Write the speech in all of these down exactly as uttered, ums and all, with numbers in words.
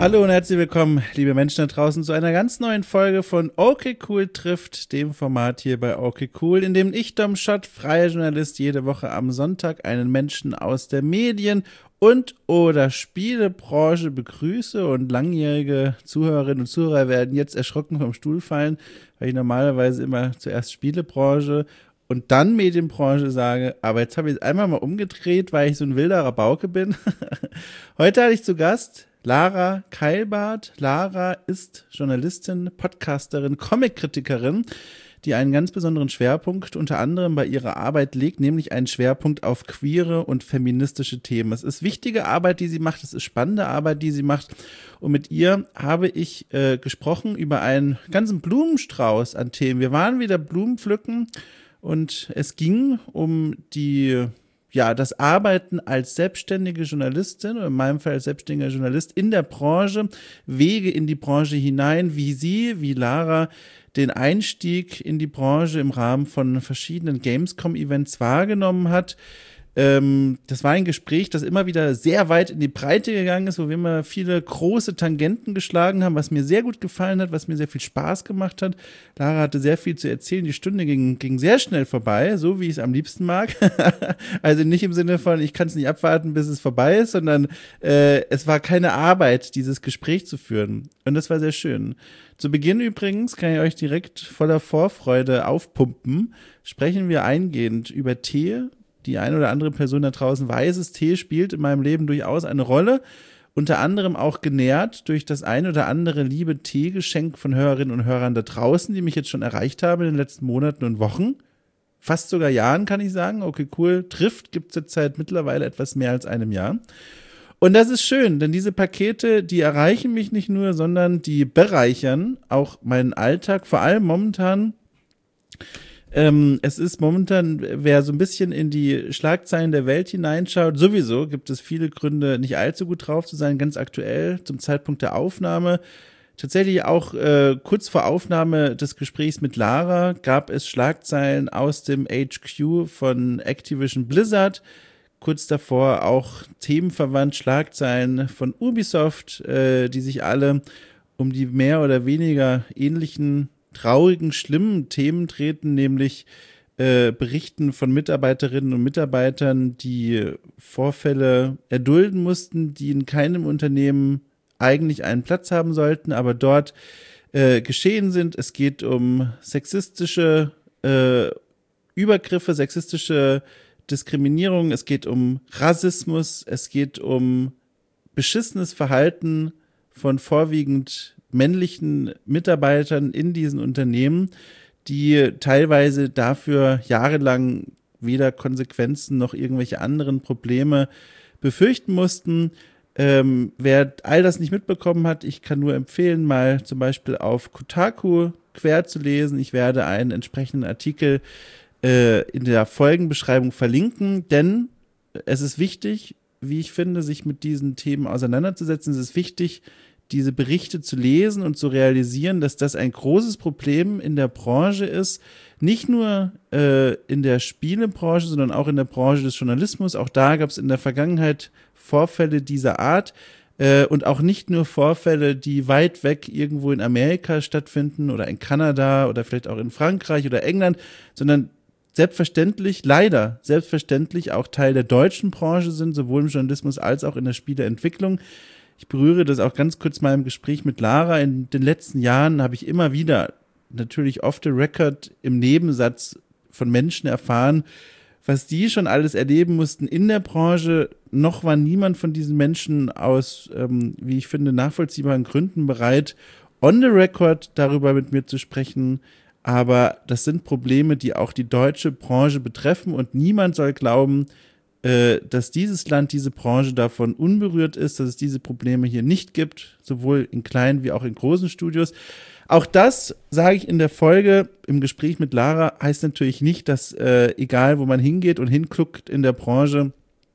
Hallo und herzlich willkommen, liebe Menschen da draußen, zu einer ganz neuen Folge von Okay Cool trifft, dem Format hier bei Okay Cool, in dem ich, Dom Schott, freier Journalist, jede Woche am Sonntag einen Menschen aus der Medien- und oder Spielebranche begrüße, und langjährige Zuhörerinnen und Zuhörer werden jetzt erschrocken vom Stuhl fallen, weil ich normalerweise immer zuerst Spielebranche und dann Medienbranche sage, aber jetzt habe ich es einmal mal umgedreht, weil ich so ein wilder Rabauke bin. Heute hatte ich zu Gast Lara Keilbart. Lara ist Journalistin, Podcasterin, Comic-Kritikerin, die einen ganz besonderen Schwerpunkt unter anderem bei ihrer Arbeit legt, nämlich einen Schwerpunkt auf queere und feministische Themen. Es ist wichtige Arbeit, die sie macht, es ist spannende Arbeit, die sie macht, und mit ihr habe ich äh, gesprochen über einen ganzen Blumenstrauß an Themen. Wir waren wieder Blumen pflücken und es ging um die Ja, das Arbeiten als selbstständige Journalistin, oder in meinem Fall als selbstständiger Journalist in der Branche, Wege in die Branche hinein, wie sie, wie Lara, den Einstieg in die Branche im Rahmen von verschiedenen Gamescom-Events wahrgenommen hat. Ähm, das war ein Gespräch, das immer wieder sehr weit in die Breite gegangen ist, wo wir immer viele große Tangenten geschlagen haben, was mir sehr gut gefallen hat, was mir sehr viel Spaß gemacht hat. Lara hatte sehr viel zu erzählen, die Stunde ging, ging sehr schnell vorbei, so wie ich es am liebsten mag. Also nicht im Sinne von, ich kann es nicht abwarten, bis es vorbei ist, sondern äh, es war keine Arbeit, dieses Gespräch zu führen, und das war sehr schön. Zu Beginn übrigens, kann ich euch direkt voller Vorfreude aufpumpen, sprechen wir eingehend über Tee. Die eine oder andere Person da draußen weiß es, Tee spielt in meinem Leben durchaus eine Rolle, unter anderem auch genährt durch das ein oder andere liebe Teegeschenk von Hörerinnen und Hörern da draußen, die mich jetzt schon erreicht haben in den letzten Monaten und Wochen, fast sogar Jahren, kann ich sagen. Okay, cool, trifft, gibt es jetzt seit mittlerweile etwas mehr als einem Jahr. Und das ist schön, denn diese Pakete, die erreichen mich nicht nur, sondern die bereichern auch meinen Alltag, vor allem momentan. Ähm, es ist momentan, wer so ein bisschen in die Schlagzeilen der Welt hineinschaut, sowieso gibt es viele Gründe, nicht allzu gut drauf zu sein, ganz aktuell zum Zeitpunkt der Aufnahme. Tatsächlich auch äh, kurz vor Aufnahme des Gesprächs mit Lara gab es Schlagzeilen aus dem H Q von Activision Blizzard, kurz davor auch themenverwandt Schlagzeilen von Ubisoft, äh, die sich alle um die mehr oder weniger ähnlichen traurigen, schlimmen Themen treten, nämlich äh, Berichten von Mitarbeiterinnen und Mitarbeitern, die Vorfälle erdulden mussten, die in keinem Unternehmen eigentlich einen Platz haben sollten, aber dort äh, geschehen sind. Es geht um sexistische äh, Übergriffe, sexistische Diskriminierung, es geht um Rassismus, es geht um beschissenes Verhalten von vorwiegend männlichen Mitarbeitern in diesen Unternehmen, die teilweise dafür jahrelang weder Konsequenzen noch irgendwelche anderen Probleme befürchten mussten. Ähm, wer all das nicht mitbekommen hat, ich kann nur empfehlen, mal zum Beispiel auf Kotaku quer zu lesen. Ich werde einen entsprechenden Artikel äh, in der Folgenbeschreibung verlinken, denn es ist wichtig, wie ich finde, sich mit diesen Themen auseinanderzusetzen. Es ist wichtig, diese Berichte zu lesen und zu realisieren, dass das ein großes Problem in der Branche ist, nicht nur äh, in der Spielebranche, sondern auch in der Branche des Journalismus. Auch da gab es in der Vergangenheit Vorfälle dieser Art äh, und auch nicht nur Vorfälle, die weit weg irgendwo in Amerika stattfinden oder in Kanada oder vielleicht auch in Frankreich oder England, sondern selbstverständlich, leider selbstverständlich auch Teil der deutschen Branche sind, sowohl im Journalismus als auch in der Spieleentwicklung. Ich berühre das auch ganz kurz mal im Gespräch mit Lara. In den letzten Jahren habe ich immer wieder, natürlich off the record, im Nebensatz von Menschen erfahren, was die schon alles erleben mussten in der Branche. Noch war niemand von diesen Menschen aus, ähm, wie ich finde, nachvollziehbaren Gründen bereit, on the record darüber mit mir zu sprechen. Aber das sind Probleme, die auch die deutsche Branche betreffen, und niemand soll glauben, dass dieses Land, diese Branche davon unberührt ist, dass es diese Probleme hier nicht gibt, sowohl in kleinen wie auch in großen Studios. Auch das sage ich in der Folge im Gespräch mit Lara, heißt natürlich nicht, dass äh, egal wo man hingeht und hinguckt in der Branche,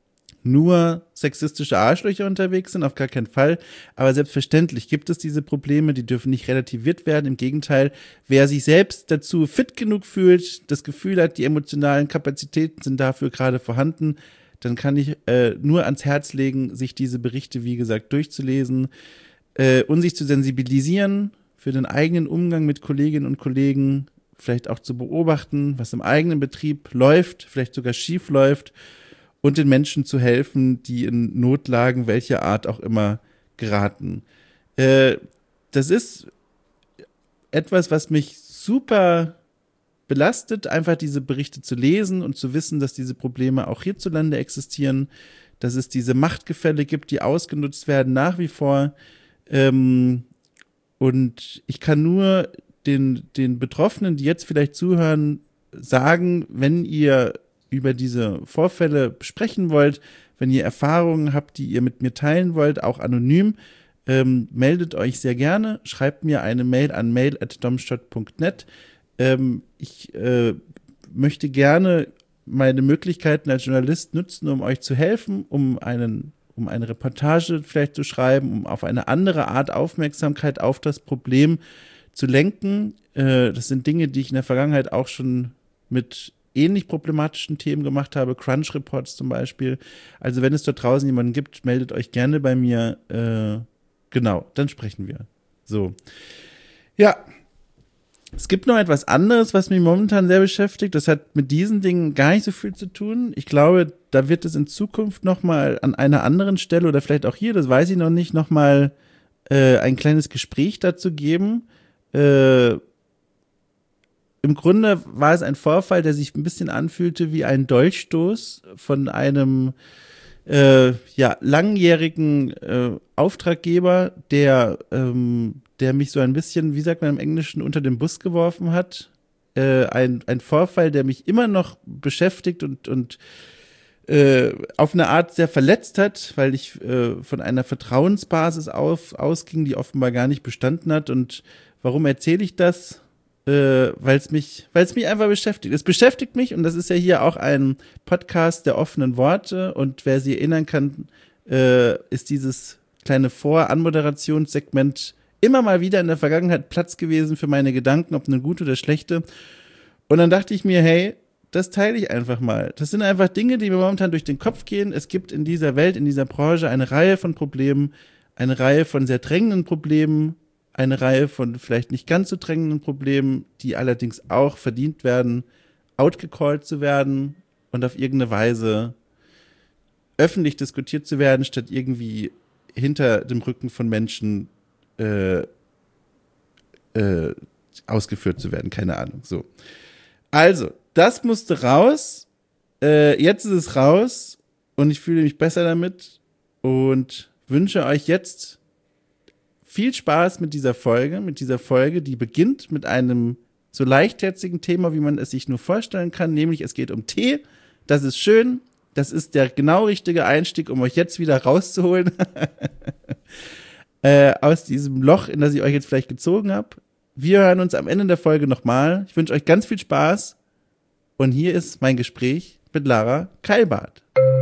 nur sexistische Arschlöcher unterwegs sind, auf gar keinen Fall. Aber selbstverständlich gibt es diese Probleme, die dürfen nicht relativiert werden. Im Gegenteil, wer sich selbst dazu fit genug fühlt, das Gefühl hat, die emotionalen Kapazitäten sind dafür gerade vorhanden, dann kann ich äh, nur ans Herz legen, sich diese Berichte, wie gesagt, durchzulesen. äh, und sich zu sensibilisieren für den eigenen Umgang mit Kolleginnen und Kollegen, vielleicht auch zu beobachten, was im eigenen Betrieb läuft, vielleicht sogar schief läuft und den Menschen zu helfen, die in Notlagen welcher Art auch immer geraten. Äh, das ist etwas, was mich super belastet, einfach diese Berichte zu lesen und zu wissen, dass diese Probleme auch hierzulande existieren, dass es diese Machtgefälle gibt, die ausgenutzt werden nach wie vor. Ähm, und ich kann nur den, den Betroffenen, die jetzt vielleicht zuhören, sagen, wenn ihr über diese Vorfälle sprechen wollt, wenn ihr Erfahrungen habt, die ihr mit mir teilen wollt, auch anonym, ähm, meldet euch sehr gerne, schreibt mir eine Mail an mail at domstadt punkt net. Ähm, ich äh, möchte gerne meine Möglichkeiten als Journalist nutzen, um euch zu helfen, um einen, um eine Reportage vielleicht zu schreiben, um auf eine andere Art Aufmerksamkeit auf das Problem zu lenken. Äh, das sind Dinge, die ich in der Vergangenheit auch schon mit ähnlich problematischen Themen gemacht habe, Crunch Reports zum Beispiel. Also wenn es dort draußen jemanden gibt, meldet euch gerne bei mir. Äh, genau, dann sprechen wir. So. Ja. Es gibt noch etwas anderes, was mich momentan sehr beschäftigt. Das hat mit diesen Dingen gar nicht so viel zu tun. Ich glaube, da wird es in Zukunft noch mal an einer anderen Stelle oder vielleicht auch hier, das weiß ich noch nicht, noch mal äh, ein kleines Gespräch dazu geben. Äh, Im Grunde war es ein Vorfall, der sich ein bisschen anfühlte wie ein Dolchstoß von einem äh, ja, langjährigen äh, Auftraggeber, der ähm, der mich so ein bisschen, wie sagt man im Englischen, unter den Bus geworfen hat. Äh, ein, ein Vorfall, der mich immer noch beschäftigt und, und äh, auf eine Art sehr verletzt hat, weil ich äh, von einer Vertrauensbasis auf, ausging, die offenbar gar nicht bestanden hat. Und warum erzähle ich das? Äh, weil es mich, weil es mich einfach beschäftigt. Es beschäftigt mich und das ist ja hier auch ein Podcast der offenen Worte und wer sich erinnern kann, äh, ist dieses kleine Vor-Anmoderationssegment immer mal wieder in der Vergangenheit Platz gewesen für meine Gedanken, ob eine gute oder schlechte. Und dann dachte ich mir, hey, das teile ich einfach mal. Das sind einfach Dinge, die mir momentan durch den Kopf gehen. Es gibt in dieser Welt, in dieser Branche eine Reihe von Problemen, eine Reihe von sehr drängenden Problemen, eine Reihe von vielleicht nicht ganz so drängenden Problemen, die allerdings auch verdient werden, outgecallt zu werden und auf irgendeine Weise öffentlich diskutiert zu werden, statt irgendwie hinter dem Rücken von Menschen Äh, äh, ausgeführt zu werden, keine Ahnung. So. Also, das musste raus. Äh, jetzt ist es raus und ich fühle mich besser damit und wünsche euch jetzt viel Spaß mit dieser Folge, mit dieser Folge, die beginnt mit einem so leichtherzigen Thema, wie man es sich nur vorstellen kann, nämlich es geht um Tee. Das ist schön. Das ist der genau richtige Einstieg, um euch jetzt wieder rauszuholen. Äh, aus diesem Loch, in das ich euch jetzt vielleicht gezogen habe. Wir hören uns am Ende der Folge nochmal. Ich wünsche euch ganz viel Spaß. Und hier ist mein Gespräch mit Lara Keilbart.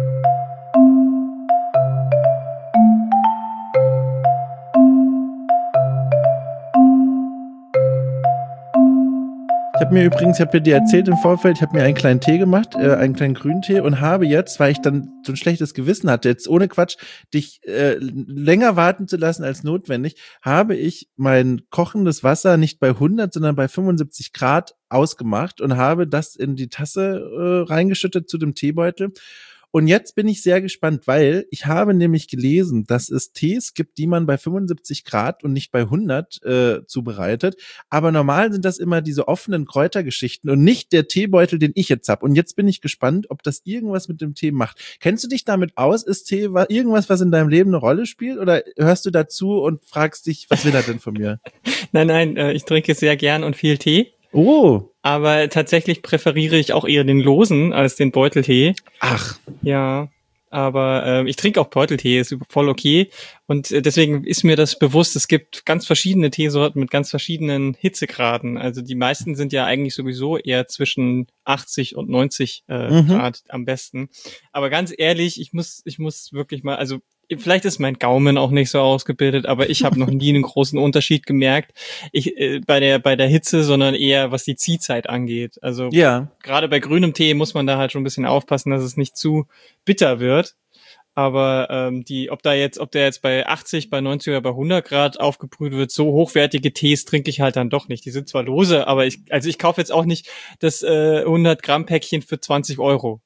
Ich habe mir übrigens, ich habe dir erzählt im Vorfeld, ich habe mir einen kleinen Tee gemacht, äh, einen kleinen Grüntee und habe jetzt, weil ich dann so ein schlechtes Gewissen hatte, jetzt ohne Quatsch, dich äh, länger warten zu lassen als notwendig, habe ich mein kochendes Wasser nicht bei hundert, sondern bei fünfundsiebzig Grad ausgemacht und habe das in die Tasse äh, reingeschüttet zu dem Teebeutel. Und jetzt bin ich sehr gespannt, weil ich habe nämlich gelesen, dass es Tees gibt, die man bei fünfundsiebzig Grad und nicht bei hundert äh, zubereitet. Aber normal sind das immer diese offenen Kräutergeschichten und nicht der Teebeutel, den ich jetzt habe. Und jetzt bin ich gespannt, ob das irgendwas mit dem Tee macht. Kennst du dich damit aus? Ist Tee irgendwas, was in deinem Leben eine Rolle spielt? Oder hörst du dazu und fragst dich, was will er denn von mir? Nein, nein, äh, ich trinke sehr gern und viel Tee. Oh. Aber tatsächlich präferiere ich auch eher den losen als den Beuteltee. Ach. Ja, aber äh, ich trinke auch Beuteltee, ist voll okay. Und äh, deswegen ist mir das bewusst, es gibt ganz verschiedene Teesorten mit ganz verschiedenen Hitzegraden. Also die meisten sind ja eigentlich sowieso eher zwischen achtzig und neunzig äh, mhm. Grad am besten. Aber ganz ehrlich, ich muss, ich muss wirklich mal, also vielleicht ist mein Gaumen auch nicht so ausgebildet, aber ich habe noch nie einen großen Unterschied gemerkt ich, äh, bei der bei der Hitze, sondern eher was die Ziehzeit angeht. Also ja. Gerade bei grünem Tee muss man da halt schon ein bisschen aufpassen, dass es nicht zu bitter wird. Aber ähm, die, ob da jetzt, ob der jetzt bei achtzig, bei neunzig oder bei hundert Grad aufgebrüht wird, so hochwertige Tees trinke ich halt dann doch nicht. Die sind zwar lose, aber ich, also ich kaufe jetzt auch nicht das äh, hundert Gramm Päckchen für zwanzig Euro.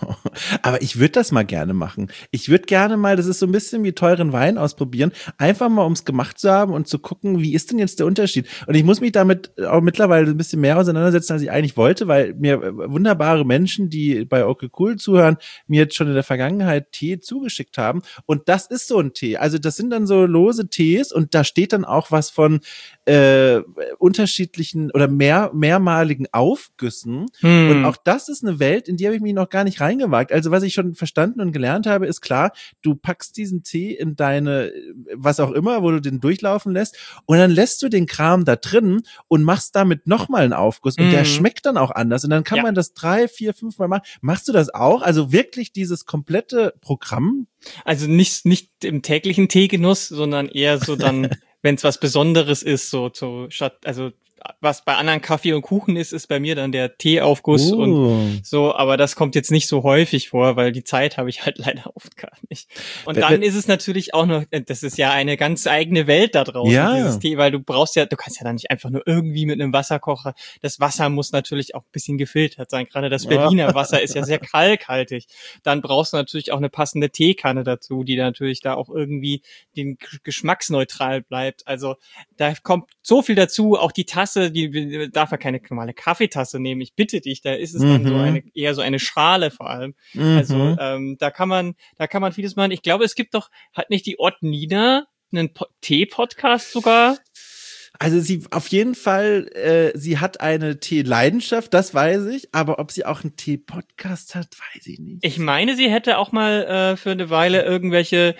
Aber ich würde das mal gerne machen. Ich würde gerne mal, das ist so ein bisschen wie teuren Wein ausprobieren, einfach mal ums gemacht zu haben und zu gucken, wie ist denn jetzt der Unterschied? Und ich muss mich damit auch mittlerweile ein bisschen mehr auseinandersetzen, als ich eigentlich wollte, weil mir wunderbare Menschen, die bei Okay Cool zuhören, mir jetzt schon in der Vergangenheit Tee zugeschickt haben. Und das ist so ein Tee. Also das sind dann so lose Tees und da steht dann auch was von äh, unterschiedlichen oder mehr mehrmaligen Aufgüssen. Hm. Und auch das ist eine Welt, in die habe ich mich noch gar nicht reingewagt. Also was ich schon verstanden und gelernt habe, ist klar, du packst diesen Tee in deine, was auch immer, wo du den durchlaufen lässt und dann lässt du den Kram da drin und machst damit nochmal einen Aufguss und mm. der schmeckt dann auch anders und dann kann ja. man das drei, vier, fünf Mal machen. Machst du das auch? Also wirklich dieses komplette Programm? Also nicht, nicht im täglichen Teegenuss, sondern eher so dann, wenn es was Besonderes ist, so, so statt, also was bei anderen Kaffee und Kuchen ist, ist bei mir dann der Teeaufguss uh. und so, aber das kommt jetzt nicht so häufig vor, weil die Zeit habe ich halt leider oft gar nicht. Und dann wenn, ist es natürlich auch noch, das ist ja eine ganz eigene Welt da draußen, ja. dieses Tee, weil du brauchst ja, du kannst ja dann nicht einfach nur irgendwie mit einem Wasserkocher, das Wasser muss natürlich auch ein bisschen gefiltert sein, gerade das Berliner Wasser ist ja sehr kalkhaltig. Dann brauchst du natürlich auch eine passende Teekanne dazu, die natürlich da auch irgendwie den geschmacksneutral bleibt. Also da kommt so viel dazu, auch die Tasse, die darf ja keine normale Kaffeetasse nehmen, ich bitte dich, da ist es mhm. dann so eine, eher so eine Schale vor allem. Mhm. Also ähm, da kann man, da kann man vieles machen. Ich glaube, es gibt doch, hat nicht die Ott Nina einen po- Tee-Podcast sogar? Also sie auf jeden Fall, äh, sie hat eine Tee-Leidenschaft, das weiß ich, aber ob sie auch einen Tee-Podcast hat, weiß ich nicht. Ich meine, sie hätte auch mal äh, für eine Weile irgendwelche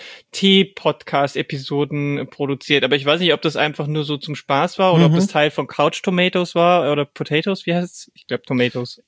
Tee-Podcast-Episoden produziert, aber ich weiß nicht, ob das einfach nur so zum Spaß war oder mhm. ob das Teil von Couch Tomatoes war oder Potatoes, wie heißt es? Ich glaube Tomatoes.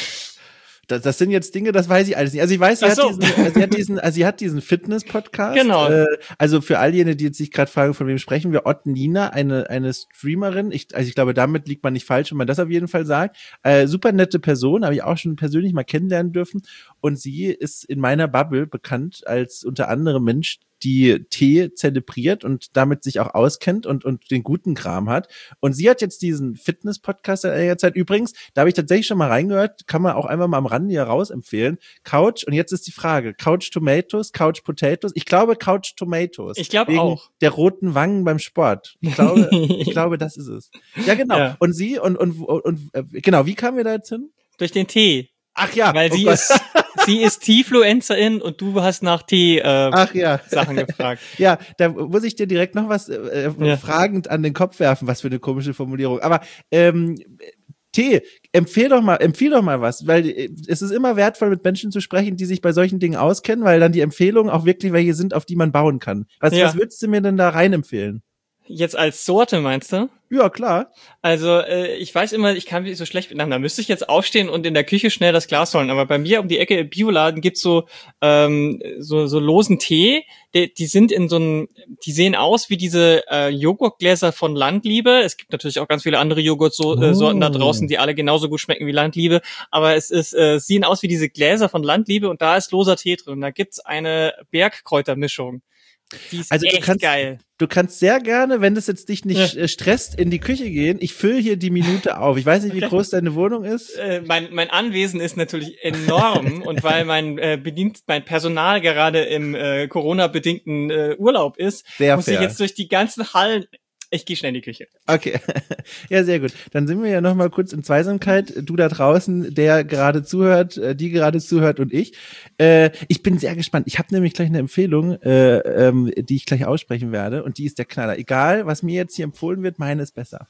Das, das sind jetzt Dinge, das weiß ich alles nicht. Also ich weiß, sie, Ach so. hat, diesen, also sie hat diesen, also sie hat diesen Fitness-Podcast. Genau. Äh, also für all jene, die jetzt sich gerade fragen, von wem sprechen wir, Ott Nina, eine eine Streamerin. Ich, also ich glaube, damit liegt man nicht falsch, wenn man das auf jeden Fall sagt. Äh, super nette Person, habe ich auch schon persönlich mal kennenlernen dürfen. Und sie ist in meiner Bubble bekannt als unter anderem Mensch, die Tee zelebriert und damit sich auch auskennt und und den guten Kram hat. Und sie hat jetzt diesen Fitness-Podcast seit einiger Zeit. Übrigens, da habe ich tatsächlich schon mal reingehört, kann man auch einfach mal am Rande hier raus empfehlen. Couch, und jetzt ist die Frage, Couch Tomatoes, Couch Potatoes? Ich glaube Couch Tomatoes. Ich glaube auch. Der roten Wangen beim Sport. Ich glaube, ich glaube, das ist es. Ja, genau. Ja. Und sie, und, und, und, und, genau, wie kamen wir da jetzt hin? Durch den Tee. Ach ja. Weil oh sie Gott. ist, sie ist Teefluencerin und du hast nach Tee äh, Ach ja. Sachen gefragt. Ja, da muss ich dir direkt noch was äh, ja. fragend an den Kopf werfen, was für eine komische Formulierung. Aber ähm, Tee, empfehl doch mal, empfiehl doch mal was, weil es ist immer wertvoll, mit Menschen zu sprechen, die sich bei solchen Dingen auskennen, weil dann die Empfehlungen auch wirklich welche sind, auf die man bauen kann. Was, ja. was würdest du mir denn da rein empfehlen? Jetzt als Sorte, meinst du? Ja, klar. Also äh, ich weiß immer, ich kann mich so schlecht miteinander. Da müsste ich jetzt aufstehen und in der Küche schnell das Glas holen. Aber bei mir um die Ecke im Bioladen gibt's so ähm, so so losen Tee. Die, die sind in so einem, die sehen aus wie diese äh, Joghurtgläser von Landliebe. Es gibt natürlich auch ganz viele andere Joghurtsorten oh. da draußen, die alle genauso gut schmecken wie Landliebe. Aber es ist äh, sehen aus wie diese Gläser von Landliebe und da ist loser Tee drin. Und da gibt's eine Bergkräutermischung. Die ist also echt du kannst, geil. Du kannst sehr gerne, wenn das jetzt dich nicht ja. stresst, in die Küche gehen. Ich fülle hier die Minute auf. Ich weiß nicht, wie okay. groß deine Wohnung ist. Äh, mein, mein Anwesen ist natürlich enorm und weil mein äh, bedient, mein Personal gerade im äh, Corona-bedingten äh, Urlaub ist, sehr muss fair. Ich jetzt durch die ganzen Hallen. Ich gehe schnell in die Küche. Okay, ja, sehr gut. Dann sind wir ja noch mal kurz in Zweisamkeit. Du da draußen, der gerade zuhört, die gerade zuhört und ich. Äh, ich bin sehr gespannt. Ich habe nämlich gleich eine Empfehlung, äh, ähm, die ich gleich aussprechen werde und die ist der Knaller. Egal, was mir jetzt hier empfohlen wird, meine ist besser.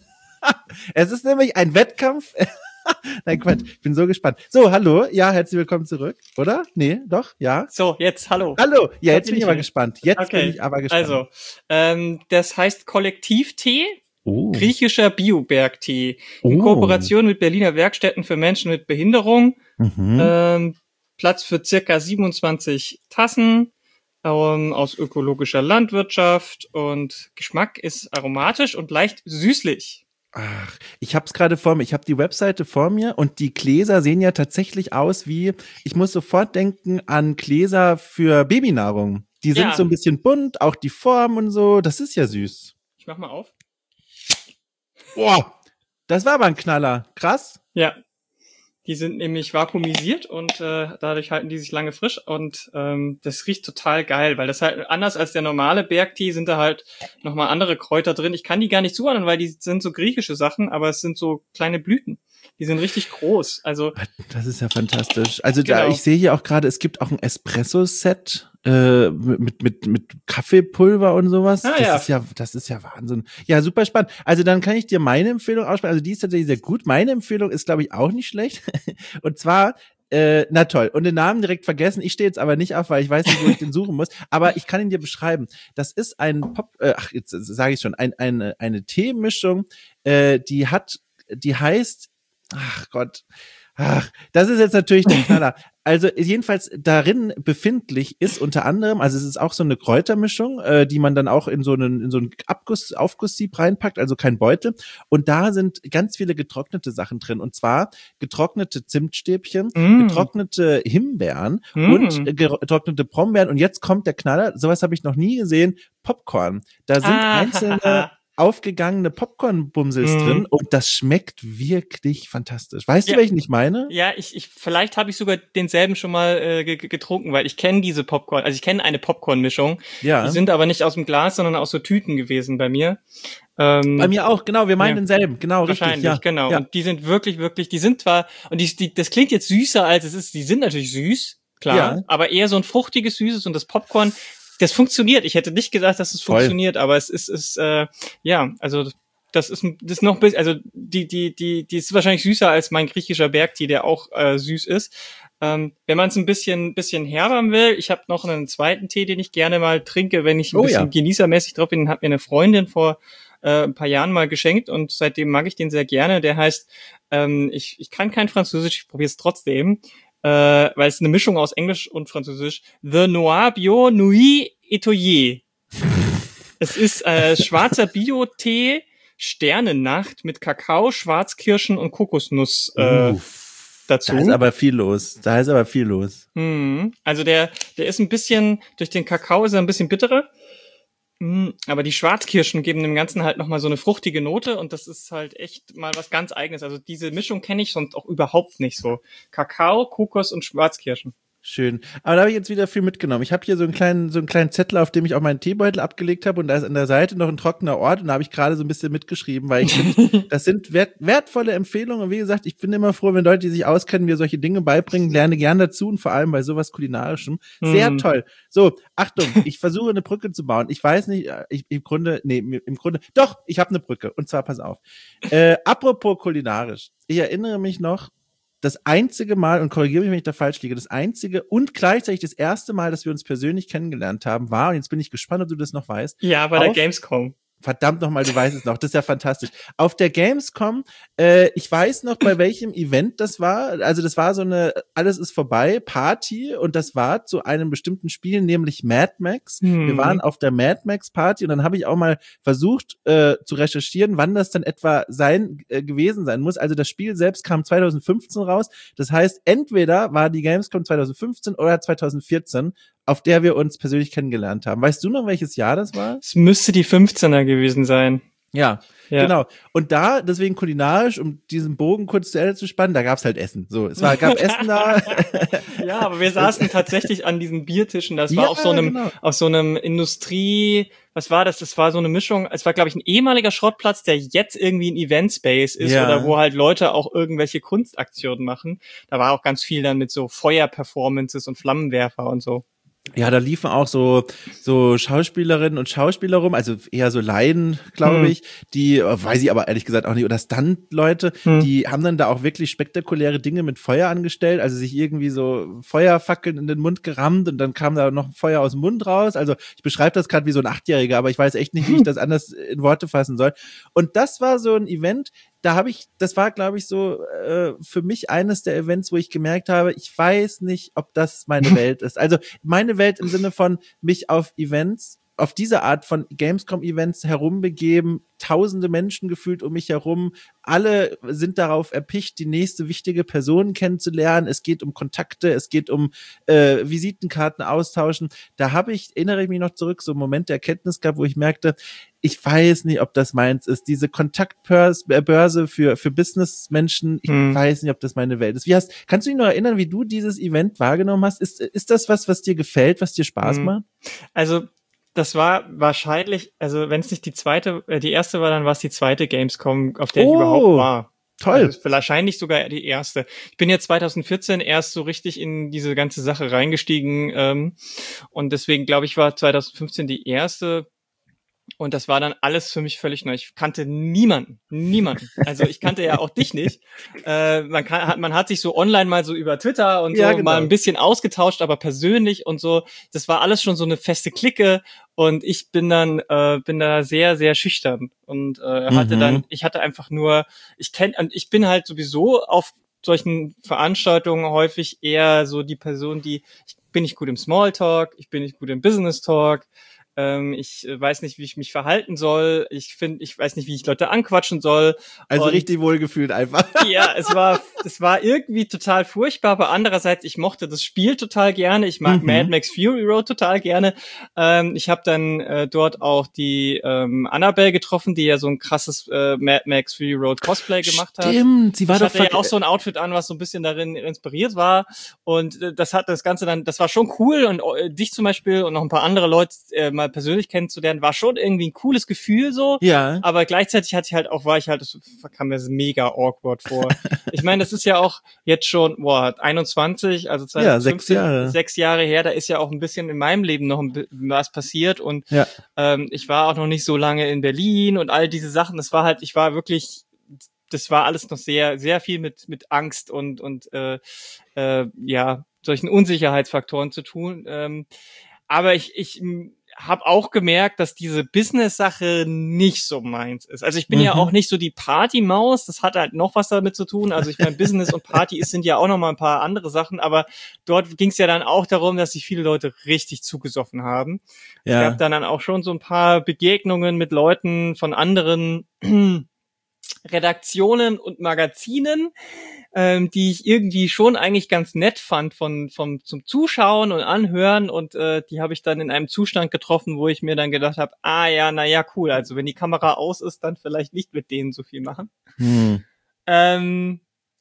Es ist nämlich ein Wettkampf. Nein, Quatsch, ich bin so gespannt. So, hallo, ja, herzlich willkommen zurück, oder? Nee, doch, ja. So, jetzt, hallo. Hallo, ja, jetzt bin ich aber gespannt. Jetzt okay. bin ich aber gespannt. Also, ähm, das heißt Kollektivtee, oh. griechischer Biobergtee, in oh. Kooperation mit Berliner Werkstätten für Menschen mit Behinderung. Mhm. Ähm, Platz für circa siebenundzwanzig Tassen ähm, aus ökologischer Landwirtschaft und Geschmack ist aromatisch und leicht süßlich. Ach, ich hab's gerade vor mir. Ich habe die Webseite vor mir und die Gläser sehen ja tatsächlich aus wie, ich muss sofort denken an Gläser für Babynahrung. Die sind Ja, so ein bisschen bunt, auch die Form und so. Das ist ja süß. ich mach mal auf. Boah, das war aber ein Knaller. Krass. Ja, die sind nämlich vakuumisiert und äh, dadurch halten die sich lange frisch und ähm, das riecht total geil, weil das halt anders als der normale Bergtee sind da halt nochmal andere Kräuter drin. Ich kann die gar nicht zuordnen, weil die sind so griechische Sachen, aber es sind so kleine Blüten. Die sind richtig groß. Also Das ist ja fantastisch. Also da, genau. ich sehe hier auch gerade, es gibt auch ein Espresso-Set äh, mit, mit, mit Kaffeepulver und sowas. Ah, das ja. ist ja, das ist ja Wahnsinn. Ja, super spannend. Also dann kann ich dir meine Empfehlung aussprechen. Also die ist tatsächlich sehr gut. Meine Empfehlung ist, glaube ich, auch nicht schlecht. Und zwar Äh, na toll. Und den Namen direkt vergessen. Ich stehe jetzt aber nicht auf, weil ich weiß nicht, wo ich den suchen muss. Aber ich kann ihn dir beschreiben. Das ist ein Pop, äh, ach, jetzt sage ich schon, ein, eine, eine Teemischung, äh, die hat, die heißt, ach Gott, ach, das ist jetzt natürlich der Knaller. Also jedenfalls darin befindlich ist unter anderem, also es ist auch so eine Kräutermischung, äh, die man dann auch in so einen in so einen Abguss, Aufgusssieb reinpackt, also kein Beutel. Und da sind ganz viele getrocknete Sachen drin. Und zwar getrocknete Zimtstäbchen, Mm. getrocknete Himbeeren Mm. und äh, getrocknete Brombeeren. Und jetzt kommt der Knaller, sowas habe ich noch nie gesehen, Popcorn. Da sind Ah, einzelne aufgegangene Popcorn-Bumsels Mm. drin und das schmeckt wirklich fantastisch. Weißt Ja. du, welchen ich meine? Ja, ich, ich vielleicht habe ich sogar denselben schon mal äh, ge- getrunken, weil ich kenne diese Popcorn, also ich kenne eine Popcorn-Mischung. Ja. Die sind aber nicht aus dem Glas, sondern aus so Tüten gewesen bei mir. Ähm, Bei mir auch, genau, wir meinen ja. denselben, genau, richtig. Wahrscheinlich, Ja, genau. ja. Und die sind wirklich, wirklich, die sind zwar, und die, die, das klingt jetzt süßer als es ist, die sind natürlich süß, klar, Ja. aber eher so ein fruchtiges Süßes und das Popcorn, das funktioniert. Ich hätte nicht gedacht, dass es Voll. funktioniert, aber es ist, ist äh, ja, also das ist, das ist noch ein bisschen, also die, die, die, die ist wahrscheinlich süßer als mein griechischer Bergtee, der auch äh, süß ist. Ähm, wenn man es ein bisschen, bisschen herbern will, ich habe noch einen zweiten Tee, den ich gerne mal trinke, wenn ich ein Oh, bisschen ja. genießermäßig drauf bin, hat mir eine Freundin vor äh, ein paar Jahren mal geschenkt und seitdem mag ich den sehr gerne. Der heißt, ähm, ich, ich kann kein Französisch, ich probiere es trotzdem, äh, weil es eine Mischung aus Englisch und Französisch. The Noir Bio Nuit Etoyer. Es ist äh, schwarzer Bio-Tee, Sternennacht mit Kakao, Schwarzkirschen und Kokosnuss äh, Uff, dazu. Da ist aber viel los. Da ist aber viel los. Hm. Also der, der ist ein bisschen, durch den Kakao ist er ein bisschen bitterer. Hm. Aber die Schwarzkirschen geben dem Ganzen halt nochmal so eine fruchtige Note und das ist halt echt mal was ganz Eigenes. Also diese Mischung kenne ich sonst auch überhaupt nicht so. Kakao, Kokos und Schwarzkirschen. Schön. Aber da habe ich jetzt wieder viel mitgenommen. Ich habe hier so einen kleinen, so einen kleinen Zettel, auf dem ich auch meinen Teebeutel abgelegt habe und da ist an der Seite noch ein trockener Ort und da habe ich gerade so ein bisschen mitgeschrieben, weil ich finde, das sind wert, wertvolle Empfehlungen und wie gesagt, ich bin immer froh, wenn Leute, die sich auskennen, mir solche Dinge beibringen, lerne gern dazu und vor allem bei sowas Kulinarischem. Sehr Hm. toll. So, Achtung, ich versuche eine Brücke zu bauen. Ich weiß nicht, ich, im Grunde, nee, im Grunde, doch, ich habe eine Brücke und zwar, pass auf. Äh, apropos kulinarisch. Ich erinnere mich noch, das einzige Mal, und korrigiere mich, wenn ich da falsch liege, das einzige und gleichzeitig das erste Mal, dass wir uns persönlich kennengelernt haben, war, und jetzt bin ich gespannt, ob du das noch weißt. Ja, bei der Gamescom. Verdammt nochmal, du weißt es noch, das ist ja fantastisch. Auf der Gamescom, äh, ich weiß noch, bei welchem Event das war, also das war so eine Alles ist vorbei Party und das war zu einem bestimmten Spiel, nämlich Mad Max. Hm. Wir waren auf der Mad Max Party und dann habe ich auch mal versucht äh, zu recherchieren, wann das dann etwa sein äh, gewesen sein muss. Also das Spiel selbst kam zwanzig fünfzehn raus, das heißt, entweder war die Gamescom zwanzig fünfzehn oder zwanzig vierzehn, auf der wir uns persönlich kennengelernt haben. Weißt du noch, welches Jahr das war? Es müsste die fünfzehner gewesen sein. Ja, Ja. genau. Und da, deswegen kulinarisch, um diesen Bogen kurz zu Ende zu spannen, da gab's halt Essen. So, es war, gab Essen da. Ja, aber wir saßen tatsächlich an diesen Biertischen. Das war Ja, auf so einem, genau. auf so einem Industrie, was war das? Das war so eine Mischung. Es war, glaube ich, ein ehemaliger Schrottplatz, der jetzt irgendwie ein Eventspace ist Ja. oder wo halt Leute auch irgendwelche Kunstaktionen machen. Da war auch ganz viel dann mit so Feuerperformances und Flammenwerfer und so. Ja, da liefen auch so so Schauspielerinnen und Schauspieler rum, also eher so Laien, glaube Hm. ich, die, äh, weiß ich aber ehrlich gesagt auch nicht, oder Stunt-Leute, Hm. die haben dann da auch wirklich spektakuläre Dinge mit Feuer angestellt, also sich irgendwie so Feuerfackeln in den Mund gerammt und dann kam da noch Feuer aus dem Mund raus. Also ich beschreibe das gerade wie so ein Achtjähriger, aber ich weiß echt nicht, wie ich das anders in Worte fassen soll. Und das war so ein Event, da habe ich, das war, glaube ich, so äh, für mich eines der Events, wo ich gemerkt habe, ich weiß nicht, ob das meine Welt ist. Also meine Welt im Sinne von mich auf Events auf diese Art von Gamescom-Events herumbegeben, tausende Menschen gefühlt um mich herum, alle sind darauf erpicht, die nächste wichtige Person kennenzulernen, es geht um Kontakte, es geht um äh, Visitenkarten austauschen, da habe ich, erinnere ich mich noch zurück, so einen Moment der Erkenntnis gehabt, wo ich merkte, ich weiß nicht, ob das meins ist, diese Kontaktbörse für für Businessmenschen, ich hm. weiß nicht, ob das meine Welt ist. Wie hast, kannst du dich noch erinnern, wie du dieses Event wahrgenommen hast? Ist ist das was, was dir gefällt, was dir Spaß hm. macht? Also das war wahrscheinlich, also wenn es nicht die zweite, äh, die erste war, dann war es die zweite Gamescom, auf der oh, ich überhaupt war. Toll. Also wahrscheinlich sogar die erste. Ich bin ja zwanzig vierzehn erst so richtig in diese ganze Sache reingestiegen ähm, und deswegen glaube ich, war zwanzig fünfzehn die erste. Und das war dann alles für mich völlig neu. Ich kannte niemanden, niemanden. Also ich kannte ja auch dich nicht. Äh, man kann, hat, man hat sich so online mal so über Twitter und so ja, genau. mal ein bisschen ausgetauscht, aber persönlich und so. Das war alles schon so eine feste Clique. Und ich bin dann, äh, bin da sehr, sehr schüchtern und äh, hatte mhm. dann, ich hatte einfach nur, ich kenne, und ich bin halt sowieso auf solchen Veranstaltungen häufig eher so die Person, die, ich bin nicht gut im Smalltalk, ich bin nicht gut im Business Talk. Ich weiß nicht, wie ich mich verhalten soll. Ich finde, ich weiß nicht, wie ich Leute anquatschen soll. Also und richtig wohlgefühlt einfach. Ja, es war, es war irgendwie total furchtbar. Aber andererseits, ich mochte das Spiel total gerne. Ich mag mhm. Mad Max Fury Road total gerne. Ähm, ich habe dann äh, dort auch die ähm, Annabelle getroffen, die ja so ein krasses äh, Mad Max Fury Road Cosplay gemacht hat. Stimmt, sie war ich doch hatte ja auch so ein Outfit an, was so ein bisschen darin inspiriert war. Und äh, das hat das Ganze dann, das war schon cool. Und äh, dich zum Beispiel und noch ein paar andere Leute äh, mal persönlich kennenzulernen, war schon irgendwie ein cooles Gefühl so. Ja. Aber gleichzeitig hatte ich halt auch, war ich halt, das kam mir mega awkward vor. Ich meine, das ist ja auch jetzt schon, boah, einundzwanzig, also zwanzig fünfzehn, ja, sechs Jahre. sechs Jahre her, da ist ja auch ein bisschen in meinem Leben noch ein, was passiert und ja. ähm, ich war auch noch nicht so lange in Berlin und all diese Sachen, das war halt, ich war wirklich, das war alles noch sehr, sehr viel mit mit Angst und und äh, äh, ja, solchen Unsicherheitsfaktoren zu tun. Ähm, aber ich, ich habe auch gemerkt, dass diese Business-Sache nicht so meins ist. Also ich bin mhm. ja auch nicht so die Party-Maus, das hat halt noch was damit zu tun. Also ich meine, Business und Party sind ja auch noch mal ein paar andere Sachen, aber dort ging es ja dann auch darum, dass sich viele Leute richtig zugesoffen haben. Ja. Es gab dann, dann auch schon so ein paar Begegnungen mit Leuten von anderen Redaktionen und Magazinen, ähm, die ich irgendwie schon eigentlich ganz nett fand von vom zum Zuschauen und Anhören und äh, die habe ich dann in einem Zustand getroffen, wo ich mir dann gedacht habe, ah ja, na ja, cool, also wenn die Kamera aus ist, dann vielleicht nicht mit denen so viel machen. Hm. Ähm,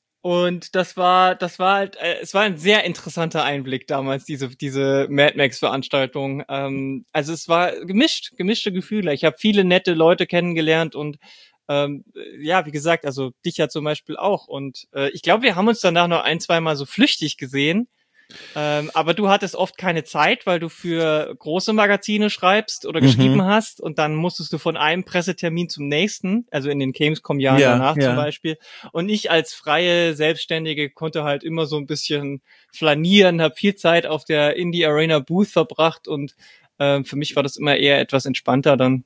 und das war, das war halt, äh, es war ein sehr interessanter Einblick damals, diese diese Mad Max Veranstaltung. Ähm, also es war gemischt, gemischte Gefühle. Ich habe viele nette Leute kennengelernt und Ähm, ja, wie gesagt, also dich ja zum Beispiel auch. Und äh, ich glaube, wir haben uns danach noch ein, zwei Mal so flüchtig gesehen. Ähm, aber du hattest oft keine Zeit, weil du für große Magazine schreibst oder mhm. geschrieben hast. Und dann musstest du von einem Pressetermin zum nächsten, also in den Gamescom-Jahren ja, danach ja. zum Beispiel. Und ich als freie Selbstständige konnte halt immer so ein bisschen flanieren, habe viel Zeit auf der Indie Arena Booth verbracht. Und äh, für mich war das immer eher etwas entspannter dann.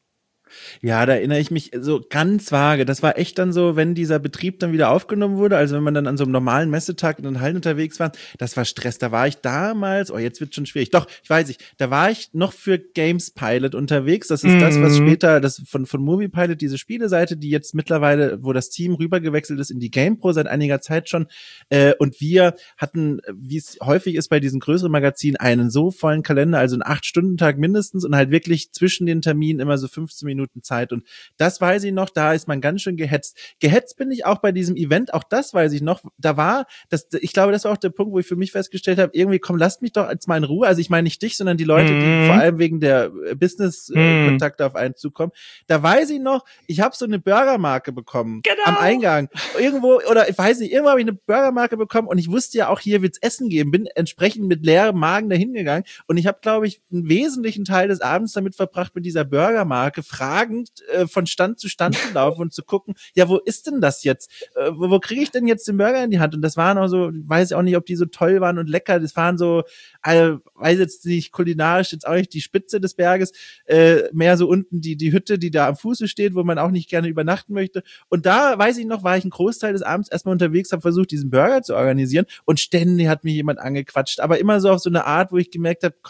Ja, da erinnere ich mich so ganz vage. Das war echt dann so, wenn dieser Betrieb dann wieder aufgenommen wurde, also wenn man dann an so einem normalen Messetag in den Hallen unterwegs war, das war Stress. Da war ich damals, oh, jetzt wird schon schwierig. Doch, ich weiß nicht, da war ich noch für Games Pilot unterwegs. Das ist mhm. das, was später, das von, von Movie Pilot, diese Spieleseite, die jetzt mittlerweile, wo das Team rübergewechselt ist in die GamePro seit einiger Zeit schon. Äh, und wir hatten, wie es häufig ist bei diesen größeren Magazinen, einen so vollen Kalender, also einen acht-Stunden-Tag mindestens und halt wirklich zwischen den Terminen immer so fünfzehn Minuten Zeit und das weiß ich noch, da ist man ganz schön gehetzt. Gehetzt bin ich auch bei diesem Event, auch das weiß ich noch, da war, das, ich glaube, das war auch der Punkt, wo ich für mich festgestellt habe, irgendwie, komm, lasst mich doch jetzt mal in Ruhe, also ich meine nicht dich, sondern die Leute, mhm. die vor allem wegen der Business-Kontakte mhm. auf einen zukommen, da weiß ich noch, ich habe so eine Burgermarke bekommen, genau. am Eingang, irgendwo, oder ich weiß nicht, irgendwo habe ich eine Burgermarke bekommen und ich wusste ja auch, hier wird's Essen geben, bin entsprechend mit leerem Magen dahin gegangen und ich habe, glaube ich, einen wesentlichen Teil des Abends damit verbracht, mit dieser Burgermarke fragend äh, von Stand zu Stand zu laufen und zu gucken, ja, wo ist denn das jetzt? Äh, wo wo kriege ich denn jetzt den Burger in die Hand? Und das waren auch so, weiß ich auch nicht, ob die so toll waren und lecker, das waren so, also, weiß jetzt nicht, kulinarisch jetzt auch nicht die Spitze des Berges, äh, mehr so unten die die Hütte, die da am Fuße steht, wo man auch nicht gerne übernachten möchte. Und da, weiß ich noch, war ich einen Großteil des Abends erstmal unterwegs, habe versucht, diesen Burger zu organisieren und ständig hat mich jemand angequatscht, aber immer so auf so eine Art, wo ich gemerkt habe, komm,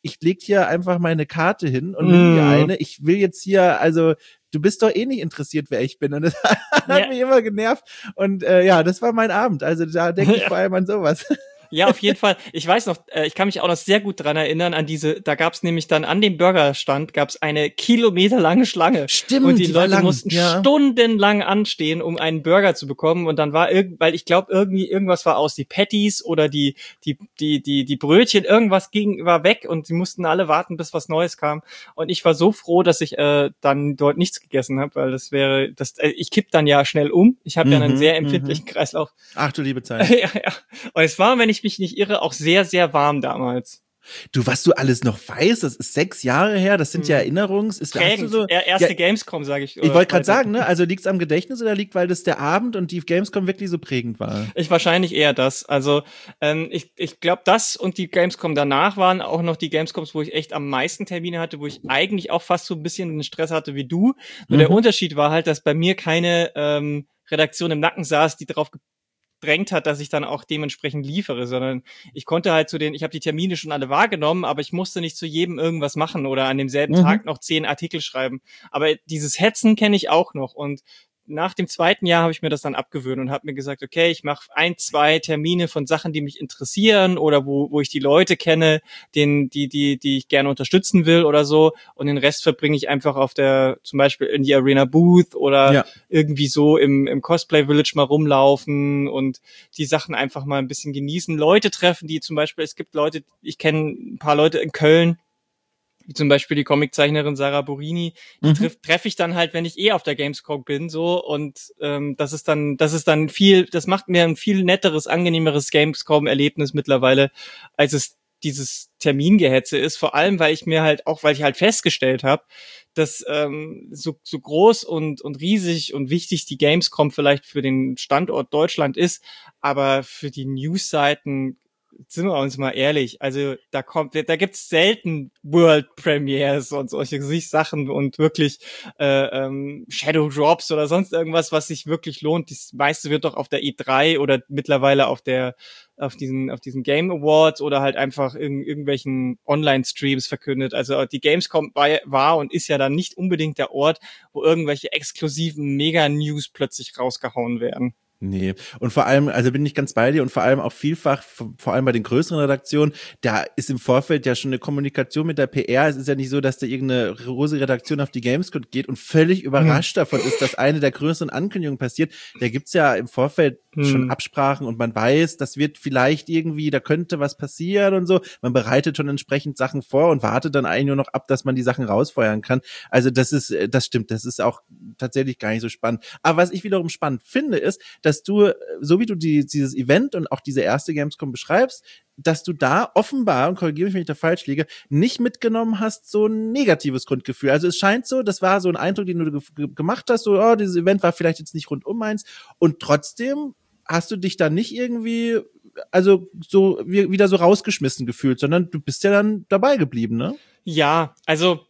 ich leg hier einfach meine Karte hin und Mm. nimm mir eine. Ich will jetzt hier, also du bist doch eh nicht interessiert, wer ich bin. Und das hat Ja. mich immer genervt. Und äh, ja, das war mein Abend. Also da denke ich vor allem an sowas. Ja, auf jeden Fall. Ich weiß noch, äh, ich kann mich auch noch sehr gut dran erinnern an diese, da gab's nämlich dann an dem Burgerstand gab's eine kilometerlange Schlange. Stimmt, und die, die war Leute lang, mussten ja. stundenlang anstehen, um einen Burger zu bekommen. Und dann war irgend, weil ich glaube, irgendwie irgendwas war aus, die Patties oder die die die die die Brötchen, irgendwas ging war weg und sie mussten alle warten, bis was Neues kam. Und ich war so froh, dass ich äh, dann dort nichts gegessen habe, weil das wäre, das äh, ich kipp dann ja schnell um. Ich habe Mhm, ja einen sehr empfindlichen mhm. Kreislauf. Ach du liebe Zeit. ja, ja. Und es war, wenn ich mich nicht irre, auch sehr, sehr warm damals. Du, was du alles noch weißt, das ist sechs Jahre her, das sind ja Mhm. Erinnerungs... Ist, hast du Prägend. so, Er- Erste ja, Gamescom, sage ich. ich wollte gerade sagen, ne? Also liegt's am Gedächtnis oder liegt, weil das der Abend und die Gamescom wirklich so prägend war? Ich wahrscheinlich eher das. Also ähm, ich, ich glaube, das und die Gamescom danach waren auch noch die Gamescoms, wo ich echt am meisten Termine hatte, wo ich eigentlich auch fast so ein bisschen den Stress hatte wie du. Nur Mhm. der Unterschied war halt, dass bei mir keine ähm, Redaktion im Nacken saß, die darauf gedrängt hat, dass ich dann auch dementsprechend liefere, sondern ich konnte halt zu den, ich habe die Termine schon alle wahrgenommen, aber ich musste nicht zu jedem irgendwas machen oder an demselben Mhm. Tag noch zehn Artikel schreiben. Aber dieses Hetzen kenne ich auch noch und nach dem zweiten Jahr habe ich mir das dann abgewöhnt und habe mir gesagt, okay, ich mache ein, zwei Termine von Sachen, die mich interessieren oder wo wo ich die Leute kenne, den die die die ich gerne unterstützen will oder so, und den Rest verbringe ich einfach auf der, zum Beispiel in die Arena Booth oder Ja. irgendwie so im im Cosplay Village mal rumlaufen und die Sachen einfach mal ein bisschen genießen, Leute treffen, die zum Beispiel, es gibt Leute, ich kenne ein paar Leute in Köln, wie zum Beispiel die Comiczeichnerin Sarah Borini, die Mhm. treffe treff ich dann halt, wenn ich eh auf der Gamescom bin, so, und ähm, das ist dann, das ist dann viel, das macht mir ein viel netteres, angenehmeres Gamescom-Erlebnis mittlerweile, als es dieses Termingehetze ist, vor allem, weil ich mir halt auch, weil ich halt festgestellt habe, dass ähm, so, so groß und, und riesig und wichtig die Gamescom vielleicht für den Standort Deutschland ist, aber für die Newsseiten, sind wir uns mal ehrlich, also da kommt, da gibt's selten World Premieres und solche Sachen und wirklich äh, ähm, Shadow Drops oder sonst irgendwas, was sich wirklich lohnt. Das meiste wird doch auf der E drei oder mittlerweile auf der auf diesen auf diesen Game Awards oder halt einfach in irgendwelchen Online-Streams verkündet. Also die Gamescom war, war und ist ja dann nicht unbedingt der Ort, wo irgendwelche exklusiven Mega-News plötzlich rausgehauen werden. Nee, und vor allem, also bin ich ganz bei dir und vor allem auch vielfach, vor allem bei den größeren Redaktionen, da ist im Vorfeld ja schon eine Kommunikation mit der P R. Es ist ja nicht so, dass da irgendeine rose Redaktion auf die Gamescom geht und völlig überrascht davon ist, dass eine der größeren Ankündigungen passiert. Da gibt's ja im Vorfeld schon Hm. Absprachen und man weiß, das wird vielleicht irgendwie, da könnte was passieren und so. Man bereitet schon entsprechend Sachen vor und wartet dann eigentlich nur noch ab, dass man die Sachen rausfeuern kann. Also das ist, das stimmt, das ist auch tatsächlich gar nicht so spannend. Aber was ich wiederum spannend finde, ist, dass du, so wie du die, dieses Event und auch diese erste Gamescom beschreibst, dass du da offenbar, und korrigiere mich, wenn ich da falsch liege, nicht mitgenommen hast, so ein negatives Grundgefühl. Also es scheint so, das war so ein Eindruck, den du ge- gemacht hast, so, oh, dieses Event war vielleicht jetzt nicht rundum meins, und trotzdem hast du dich da nicht irgendwie, also so wie, wieder so rausgeschmissen gefühlt, sondern du bist ja dann dabei geblieben, ne? Ja, also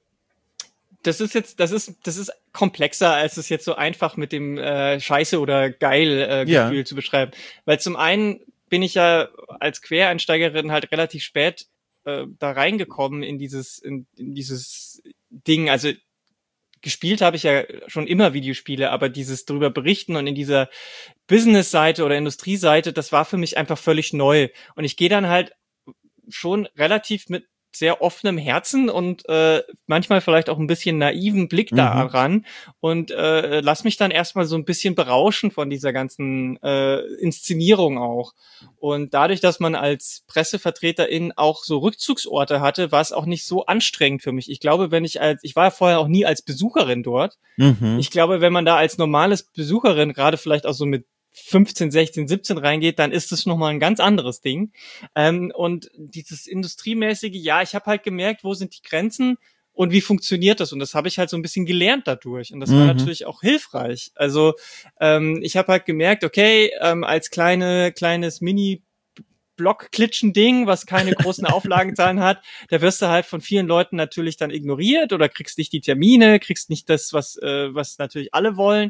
das ist jetzt, das ist, das ist komplexer, als es jetzt so einfach mit dem äh, Scheiße oder geil äh, Gefühl Ja. zu beschreiben. Weil zum einen bin ich ja als Quereinsteigerin halt relativ spät äh, da reingekommen in dieses, in, in dieses Ding. Also gespielt habe ich ja schon immer Videospiele, aber dieses drüber berichten und in dieser Business-Seite oder Industrieseite, das war für mich einfach völlig neu. Und ich gehe dann halt schon relativ mit sehr offenem Herzen und äh, manchmal vielleicht auch ein bisschen naiven Blick Mhm. daran und äh, lass mich dann erstmal so ein bisschen berauschen von dieser ganzen äh, Inszenierung auch. Und dadurch, dass man als Pressevertreterin auch so Rückzugsorte hatte, war es auch nicht so anstrengend für mich. Ich glaube, wenn ich als, ich war ja vorher auch nie als Besucherin dort. Mhm. Ich glaube, wenn man da als normales Besucherin, gerade vielleicht auch so mit fünfzehn, sechzehn, siebzehn reingeht, dann ist es nochmal ein ganz anderes Ding. Ähm, und dieses industriemäßige, ja, ich habe halt gemerkt, wo sind die Grenzen und wie funktioniert das? Und das habe ich halt so ein bisschen gelernt dadurch. Und das war Mhm. natürlich auch hilfreich. Also ähm, ich habe halt gemerkt, okay, ähm, als kleine kleines Mini Block-Klitschen-Ding, was keine großen Auflagenzahlen hat, da wirst du halt von vielen Leuten natürlich dann ignoriert oder kriegst nicht die Termine, kriegst nicht das, was äh, was natürlich alle wollen.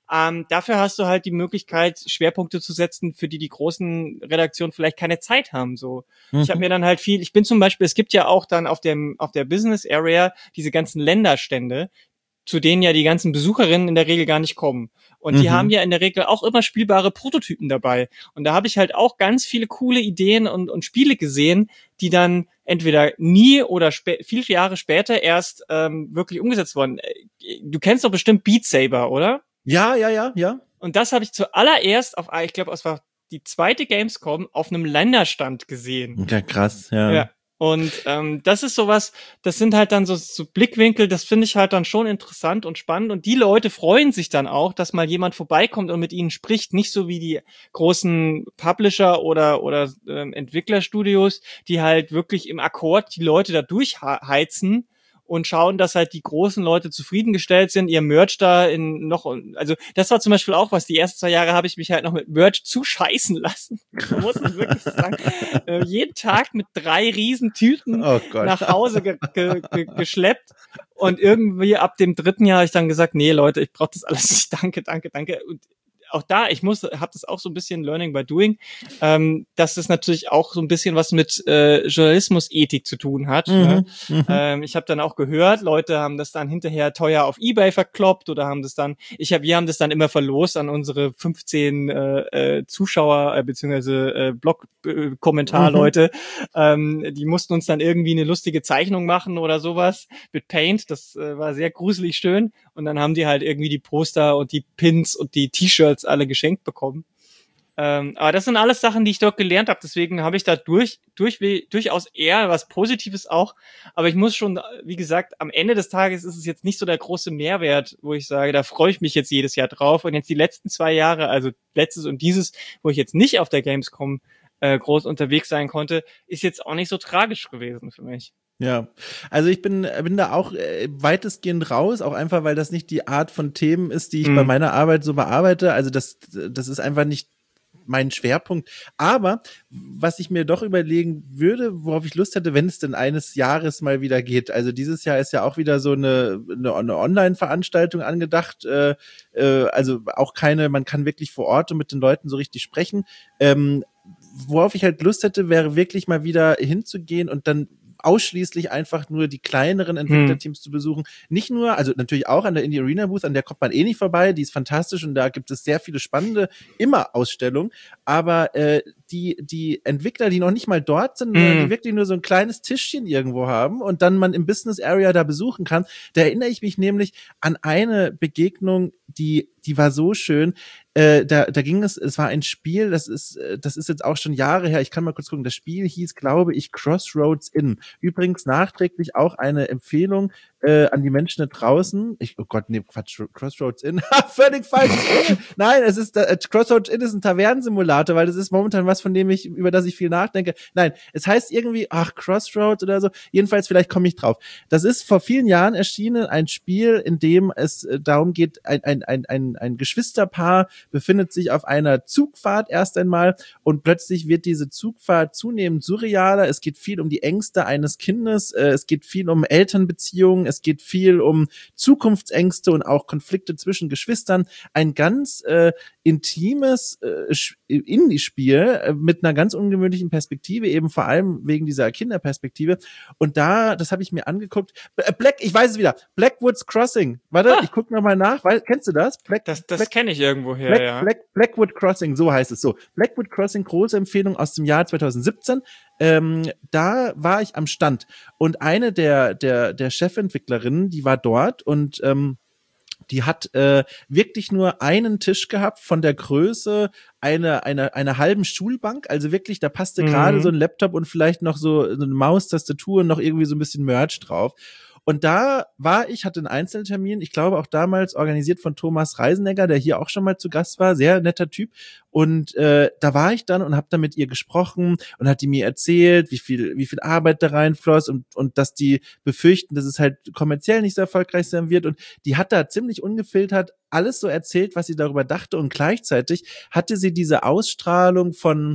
Ähm, dafür hast du halt die Möglichkeit, Schwerpunkte zu setzen, für die die großen Redaktionen vielleicht keine Zeit haben. So, mhm. Ich habe mir dann halt viel. Ich bin zum Beispiel, es gibt ja auch dann auf dem auf der Business Area diese ganzen Länderstände, zu denen ja die ganzen Besucherinnen in der Regel gar nicht kommen. Und die mhm. haben ja in der Regel auch immer spielbare Prototypen dabei. Und da habe ich halt auch ganz viele coole Ideen und, und Spiele gesehen, die dann entweder nie oder spä- viele Jahre später erst ähm, wirklich umgesetzt wurden. Du kennst doch bestimmt Beat Saber, oder? Ja, ja, ja, ja. Und das habe ich zuallererst auf, ich glaube, es war die zweite Gamescom, auf einem Länderstand gesehen. Ja, krass, ja. Ja. Und ähm, das ist sowas, das sind halt dann so, so Blickwinkel, das finde ich halt dann schon interessant und spannend. Und die Leute freuen sich dann auch, dass mal jemand vorbeikommt und mit ihnen spricht. Nicht so wie die großen Publisher oder oder ähm, Entwicklerstudios, die halt wirklich im Akkord die Leute da durchheizen und schauen, dass halt die großen Leute zufriedengestellt sind, ihr Merch da in noch, also das war zum Beispiel auch was, die ersten zwei Jahre habe ich mich halt noch mit Merch zuscheißen lassen, muss ich wirklich sagen. äh, jeden Tag mit drei riesen Tüten oh nach Hause ge- ge- ge- geschleppt und irgendwie ab dem dritten Jahr habe ich dann gesagt, nee Leute, ich brauche das alles nicht, danke, danke, danke. Und auch da, ich muss, habe das auch so ein bisschen Learning by Doing, ähm, dass das natürlich auch so ein bisschen was mit äh, Journalismusethik zu tun hat. Mhm, ne? mhm. Ähm, ich habe dann auch gehört, Leute haben das dann hinterher teuer auf eBay verkloppt oder haben das dann, ich hab, wir haben das dann immer verlost an unsere fünfzehn äh, äh, Zuschauer äh, beziehungsweise äh, Blog-Kommentarleute. Mhm. Ähm, die mussten uns dann irgendwie eine lustige Zeichnung machen oder sowas mit Paint. Das äh, war sehr gruselig schön. Und dann haben die halt irgendwie die Poster und die Pins und die T-Shirts alle geschenkt bekommen. Ähm, aber das sind alles Sachen, die ich dort gelernt habe. Deswegen habe ich da durch, durch, durchaus eher was Positives auch. Aber ich muss schon, wie gesagt, am Ende des Tages ist es jetzt nicht so der große Mehrwert, wo ich sage, da freue ich mich jetzt jedes Jahr drauf. Und jetzt die letzten zwei Jahre, also letztes und dieses, wo ich jetzt nicht auf der Gamescom äh, groß unterwegs sein konnte, ist jetzt auch nicht so tragisch gewesen für mich. Ja, also ich bin, bin da auch äh, weitestgehend raus, auch einfach, weil das nicht die Art von Themen ist, die ich mhm. bei meiner Arbeit so bearbeite. Also das, das ist einfach nicht mein Schwerpunkt. Aber was ich mir doch überlegen würde, worauf ich Lust hätte, wenn es denn eines Jahres mal wieder geht. Also dieses Jahr ist ja auch wieder so eine, eine, eine Online-Veranstaltung angedacht. Äh, äh, also auch keine, man kann wirklich vor Ort und mit den Leuten so richtig sprechen. Ähm, worauf ich halt Lust hätte, wäre wirklich mal wieder hinzugehen und dann ausschließlich einfach nur die kleineren Entwicklerteams hm. zu besuchen. Nicht nur, also natürlich auch an der Indie Arena Booth, an der kommt man eh nicht vorbei, die ist fantastisch und da gibt es sehr viele spannende, immer Ausstellungen, aber äh, die die Entwickler, die noch nicht mal dort sind, hm. die wirklich nur so ein kleines Tischchen irgendwo haben und dann man im Business Area da besuchen kann, da erinnere ich mich nämlich an eine Begegnung, die die war so schön. Äh, da, da ging es, es war ein Spiel, das ist, das ist jetzt auch schon Jahre her. Ich kann mal kurz gucken. Das Spiel hieß, glaube ich, Crossroads Inn. Übrigens nachträglich auch eine Empfehlung äh, an die Menschen da draußen. Ich, oh Gott, nee, Quatsch, Crossroads Inn. Völlig falsch. Nein, es ist, äh, Crossroads Inn ist ein Tavernensimulator, weil das ist momentan was, von dem ich, über das ich viel nachdenke. Nein, es heißt irgendwie, ach, Crossroads oder so. Jedenfalls, vielleicht komme ich drauf. Das ist vor vielen Jahren erschienen, ein Spiel, in dem es äh, darum geht, ein, ein, ein, ein, ein Geschwisterpaar befindet sich auf einer Zugfahrt erst einmal und plötzlich wird diese Zugfahrt zunehmend surrealer. Es geht viel um die Ängste eines Kindes, äh, es geht viel um Elternbeziehungen, es geht viel um Zukunftsängste und auch Konflikte zwischen Geschwistern. Ein ganz äh, intimes äh, Indie-Spiel äh, mit einer ganz ungewöhnlichen Perspektive, eben vor allem wegen dieser Kinderperspektive. Und da, das habe ich mir angeguckt. Black, ich weiß es wieder. Blackwoods Crossing. Warte, ah. ich gucke nochmal nach. Weil, kennst du das? Black, das das kenne ich irgendwo her, Black, ja. Black, Blackwood Crossing, so heißt es so. Blackwood Crossing, große Empfehlung aus dem Jahr zwanzig siebzehn. Ähm, da war ich am Stand und eine der der der Chefentwicklerinnen, die war dort und ähm, die hat äh, wirklich nur einen Tisch gehabt von der Größe einer einer einer halben Schulbank, also wirklich, da passte mhm. gerade so ein Laptop und vielleicht noch so eine Maustastatur und noch irgendwie so ein bisschen Merch drauf. Und da war ich, hatte einen Einzeltermin, ich glaube auch damals organisiert von Thomas Reisenegger, der hier auch schon mal zu Gast war, sehr netter Typ. Und äh, da war ich dann und habe dann mit ihr gesprochen und hat die mir erzählt, wie viel wie viel Arbeit da reinfloss und und dass die befürchten, dass es halt kommerziell nicht so erfolgreich sein wird. Und die hat da ziemlich ungefiltert alles so erzählt, was sie darüber dachte. Und gleichzeitig hatte sie diese Ausstrahlung von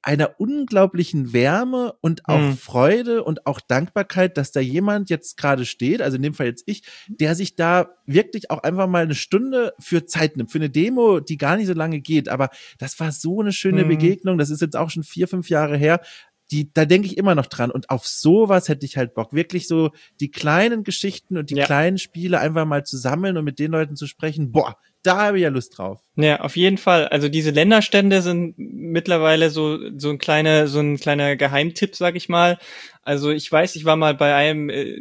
einer unglaublichen Wärme und auch mhm. Freude und auch Dankbarkeit, dass da jemand jetzt gerade steht, also in dem Fall jetzt ich, der sich da wirklich auch einfach mal eine Stunde für Zeit nimmt, für eine Demo, die gar nicht so lange geht. Aber das war so eine schöne mhm. Begegnung, das ist jetzt auch schon vier, fünf Jahre her. Die, da denke ich immer noch dran. Und auf sowas hätte ich halt Bock. Wirklich so die kleinen Geschichten und die ja. kleinen Spiele einfach mal zu sammeln und mit den Leuten zu sprechen. Boah, da habe ich ja Lust drauf. Ja, auf jeden Fall. Also diese Länderstände sind mittlerweile so so ein kleiner so ein kleiner Geheimtipp, sag ich mal. Also ich weiß, ich war mal bei einem äh,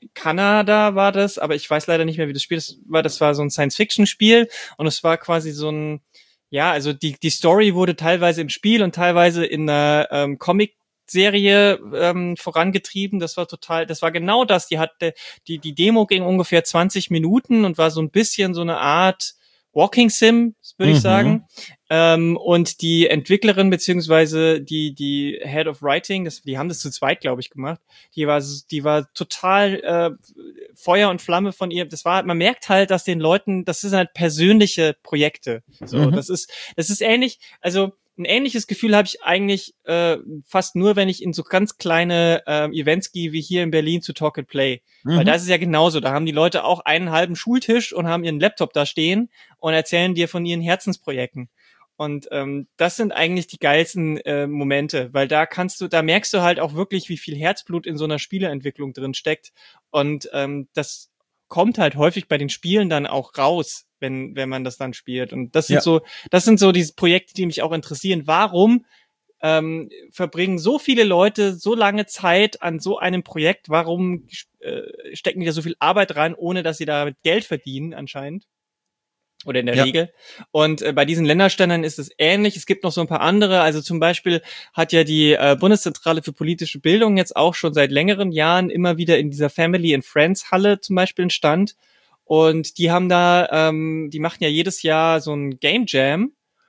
Kanada war das, aber ich weiß leider nicht mehr, wie das Spiel das war. Das war so ein Science-Fiction-Spiel und es war quasi so ein ja, also die die Story wurde teilweise im Spiel und teilweise in einer ähm, Comic Serie ähm, vorangetrieben. Das war total, das war genau das. Die hatte, die die Demo ging ungefähr zwanzig Minuten und war so ein bisschen so eine Art Walking Sim, würde mhm. ich sagen. Ähm, und die Entwicklerin beziehungsweise die die Head of Writing, das, die haben das zu zweit, glaube ich, gemacht. Die war die war total äh, Feuer und Flamme von ihr. Das war, man merkt halt, dass den Leuten, das sind halt persönliche Projekte. So, mhm. das ist das ist ähnlich. Also ein ähnliches Gefühl habe ich eigentlich äh, fast nur, wenn ich in so ganz kleine äh, Events gehe, wie hier in Berlin zu Talk and Play. Mhm. Weil da ist es ja genauso. Da haben die Leute auch einen halben Schultisch und haben ihren Laptop da stehen und erzählen dir von ihren Herzensprojekten. Und ähm, das sind eigentlich die geilsten äh, Momente, weil da kannst du, da merkst du halt auch wirklich, wie viel Herzblut in so einer Spieleentwicklung drin steckt. Und ähm, das kommt halt häufig bei den Spielen dann auch raus, wenn wenn man das dann spielt. Und das sind ja. so, das sind so diese Projekte, die mich auch interessieren. Warum ähm, verbringen so viele Leute so lange Zeit an so einem Projekt? Warum äh, stecken die da so viel Arbeit rein, ohne dass sie damit Geld verdienen anscheinend? Oder in der ja. Regel. Und äh, bei diesen Länderständern ist es ähnlich. Es gibt noch so ein paar andere. Also zum Beispiel hat ja die äh, Bundeszentrale für politische Bildung jetzt auch schon seit längeren Jahren immer wieder in dieser Family and Friends Halle zum Beispiel einen Stand. Und die haben da, ähm, die machen ja jedes Jahr so ein Game Jam.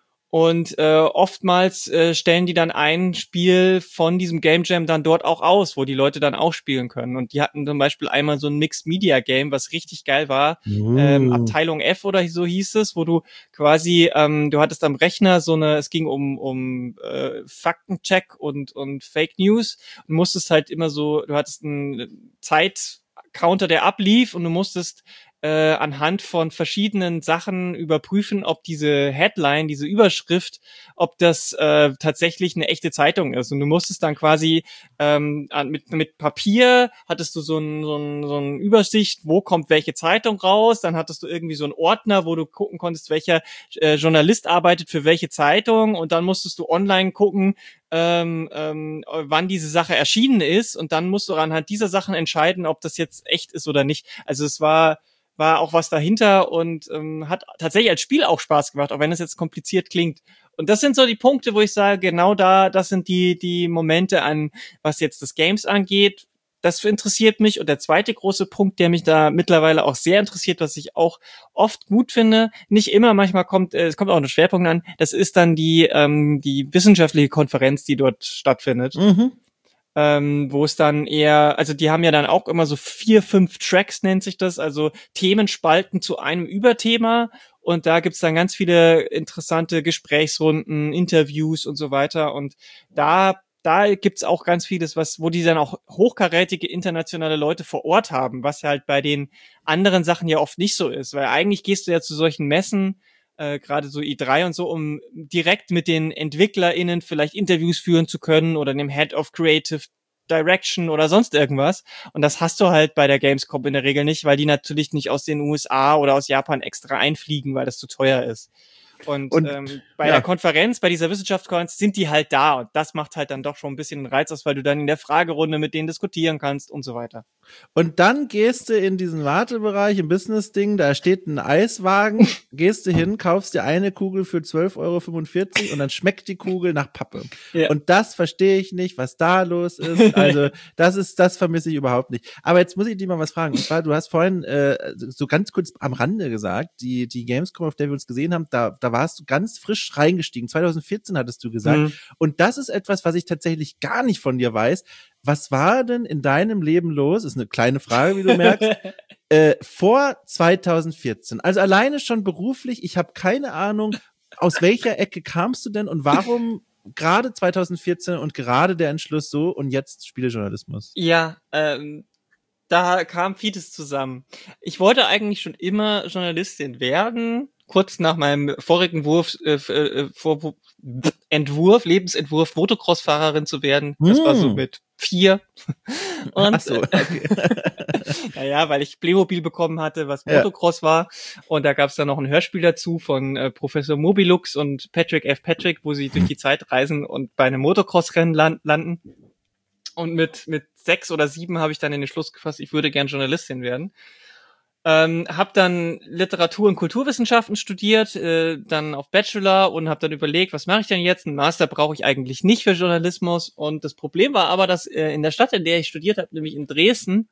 Und äh, oftmals äh, stellen die dann ein Spiel von diesem Game Jam dann dort auch aus, wo die Leute dann auch spielen können. Und die hatten zum Beispiel einmal so ein Mixed Media Game, was richtig geil war. Uh. Ähm, Abteilung F oder so hieß es, wo du quasi, ähm, du hattest am Rechner so eine, es ging um um äh, Faktencheck und und Fake News. Und musstest halt immer so, du hattest einen Zeitcounter, der ablief und du musstest Äh, anhand von verschiedenen Sachen überprüfen, ob diese Headline, diese Überschrift, ob das äh, tatsächlich eine echte Zeitung ist. Und du musstest dann quasi ähm, mit mit Papier hattest du so ein so ein so ein Übersicht, wo kommt welche Zeitung raus. Dann hattest du irgendwie so einen Ordner, wo du gucken konntest, welcher äh, Journalist arbeitet für welche Zeitung. Und dann musstest du online gucken, ähm, ähm, wann diese Sache erschienen ist. Und dann musst du anhand dieser Sachen entscheiden, ob das jetzt echt ist oder nicht. Also es war war auch was dahinter und ähm, hat tatsächlich als Spiel auch Spaß gemacht, auch wenn es jetzt kompliziert klingt. Und das sind so die Punkte, wo ich sage, genau da, das sind die die Momente an, was jetzt das Games angeht. Das interessiert mich. Und der zweite große Punkt, der mich da mittlerweile auch sehr interessiert, was ich auch oft gut finde, nicht immer, manchmal kommt, äh, es kommt auch ein Schwerpunkt an, das ist dann die ähm, die wissenschaftliche Konferenz, die dort stattfindet. Mhm. Ähm, wo es dann eher, also die haben ja dann auch immer so vier, fünf Tracks, nennt sich das, also Themenspalten zu einem Überthema und da gibt's dann ganz viele interessante Gesprächsrunden, Interviews und so weiter und da da gibt's auch ganz vieles, was, wo die dann auch hochkarätige internationale Leute vor Ort haben, was halt bei den anderen Sachen ja oft nicht so ist, weil eigentlich gehst du ja zu solchen Messen, Äh, gerade so E drei und so, um direkt mit den EntwicklerInnen vielleicht Interviews führen zu können oder dem Head of Creative Direction oder sonst irgendwas. Und das hast du halt bei der Gamescom in der Regel nicht, weil die natürlich nicht aus den U S A oder aus Japan extra einfliegen, weil das zu teuer ist. Und, und ähm, bei ja. der Konferenz, bei dieser Wissenschaftskonferenz sind die halt da und das macht halt dann doch schon ein bisschen einen Reiz aus, weil du dann in der Fragerunde mit denen diskutieren kannst und so weiter. Und dann gehst du in diesen Wartebereich im Business-Ding, da steht ein Eiswagen, gehst du hin, kaufst dir eine Kugel für zwölf Euro fünfundvierzig und dann schmeckt die Kugel nach Pappe. Ja. Und das verstehe ich nicht, was da los ist. Also das ist, das vermisse ich überhaupt nicht. Aber jetzt muss ich dir mal was fragen. Und zwar, du hast vorhin äh, so ganz kurz am Rande gesagt, die die Gamescom, auf der wir uns gesehen haben, da da warst du ganz frisch reingestiegen. zwanzig vierzehn hattest du gesagt. Mhm. Und das ist etwas, was ich tatsächlich gar nicht von dir weiß. Was war denn in deinem Leben los? Ist eine kleine Frage, wie du merkst. äh, vor zwanzig vierzehn. Also alleine schon beruflich. Ich habe keine Ahnung, aus welcher Ecke kamst du denn und warum gerade zwanzig vierzehn und gerade der Entschluss so und jetzt Spielejournalismus? Ja, ähm, da kam vieles zusammen. Ich wollte eigentlich schon immer Journalistin werden. Kurz nach meinem vorigen Wurf, äh, äh, Vor Entwurf, Lebensentwurf, Motocross-Fahrerin zu werden. Das hm. war so mit vier. Und, Ach so, okay. Naja, weil ich Playmobil bekommen hatte, was Motocross ja. war. Und da gab es dann noch ein Hörspiel dazu von äh, Professor Mobilux und Patrick F. Patrick, wo sie durch die Zeit reisen und bei einem Motocross-Rennen land landen. Und mit mit sechs oder sieben habe ich dann in den Schluss gefasst, ich würde gern Journalistin werden. Ähm, habe dann Literatur- und Kulturwissenschaften studiert, äh, dann auf Bachelor und habe dann überlegt, was mache ich denn jetzt? Einen Master brauche ich eigentlich nicht für Journalismus. Und das Problem war aber, dass äh, in der Stadt, in der ich studiert habe, nämlich in Dresden,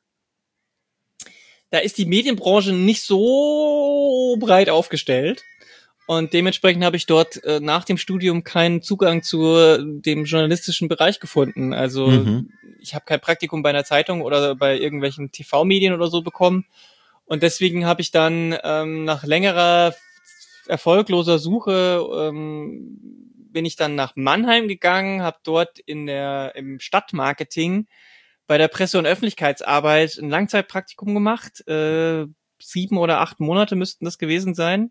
da ist die Medienbranche nicht so breit aufgestellt. Und dementsprechend habe ich dort äh, nach dem Studium keinen Zugang zu dem journalistischen Bereich gefunden. Also mhm. ich habe kein Praktikum bei einer Zeitung oder bei irgendwelchen T V-Medien oder so bekommen. Und deswegen habe ich dann ähm, nach längerer erfolgloser Suche ähm, bin ich dann nach Mannheim gegangen, habe dort in der im Stadtmarketing bei der Presse- und Öffentlichkeitsarbeit ein Langzeitpraktikum gemacht. Äh, sieben oder acht Monate müssten das gewesen sein.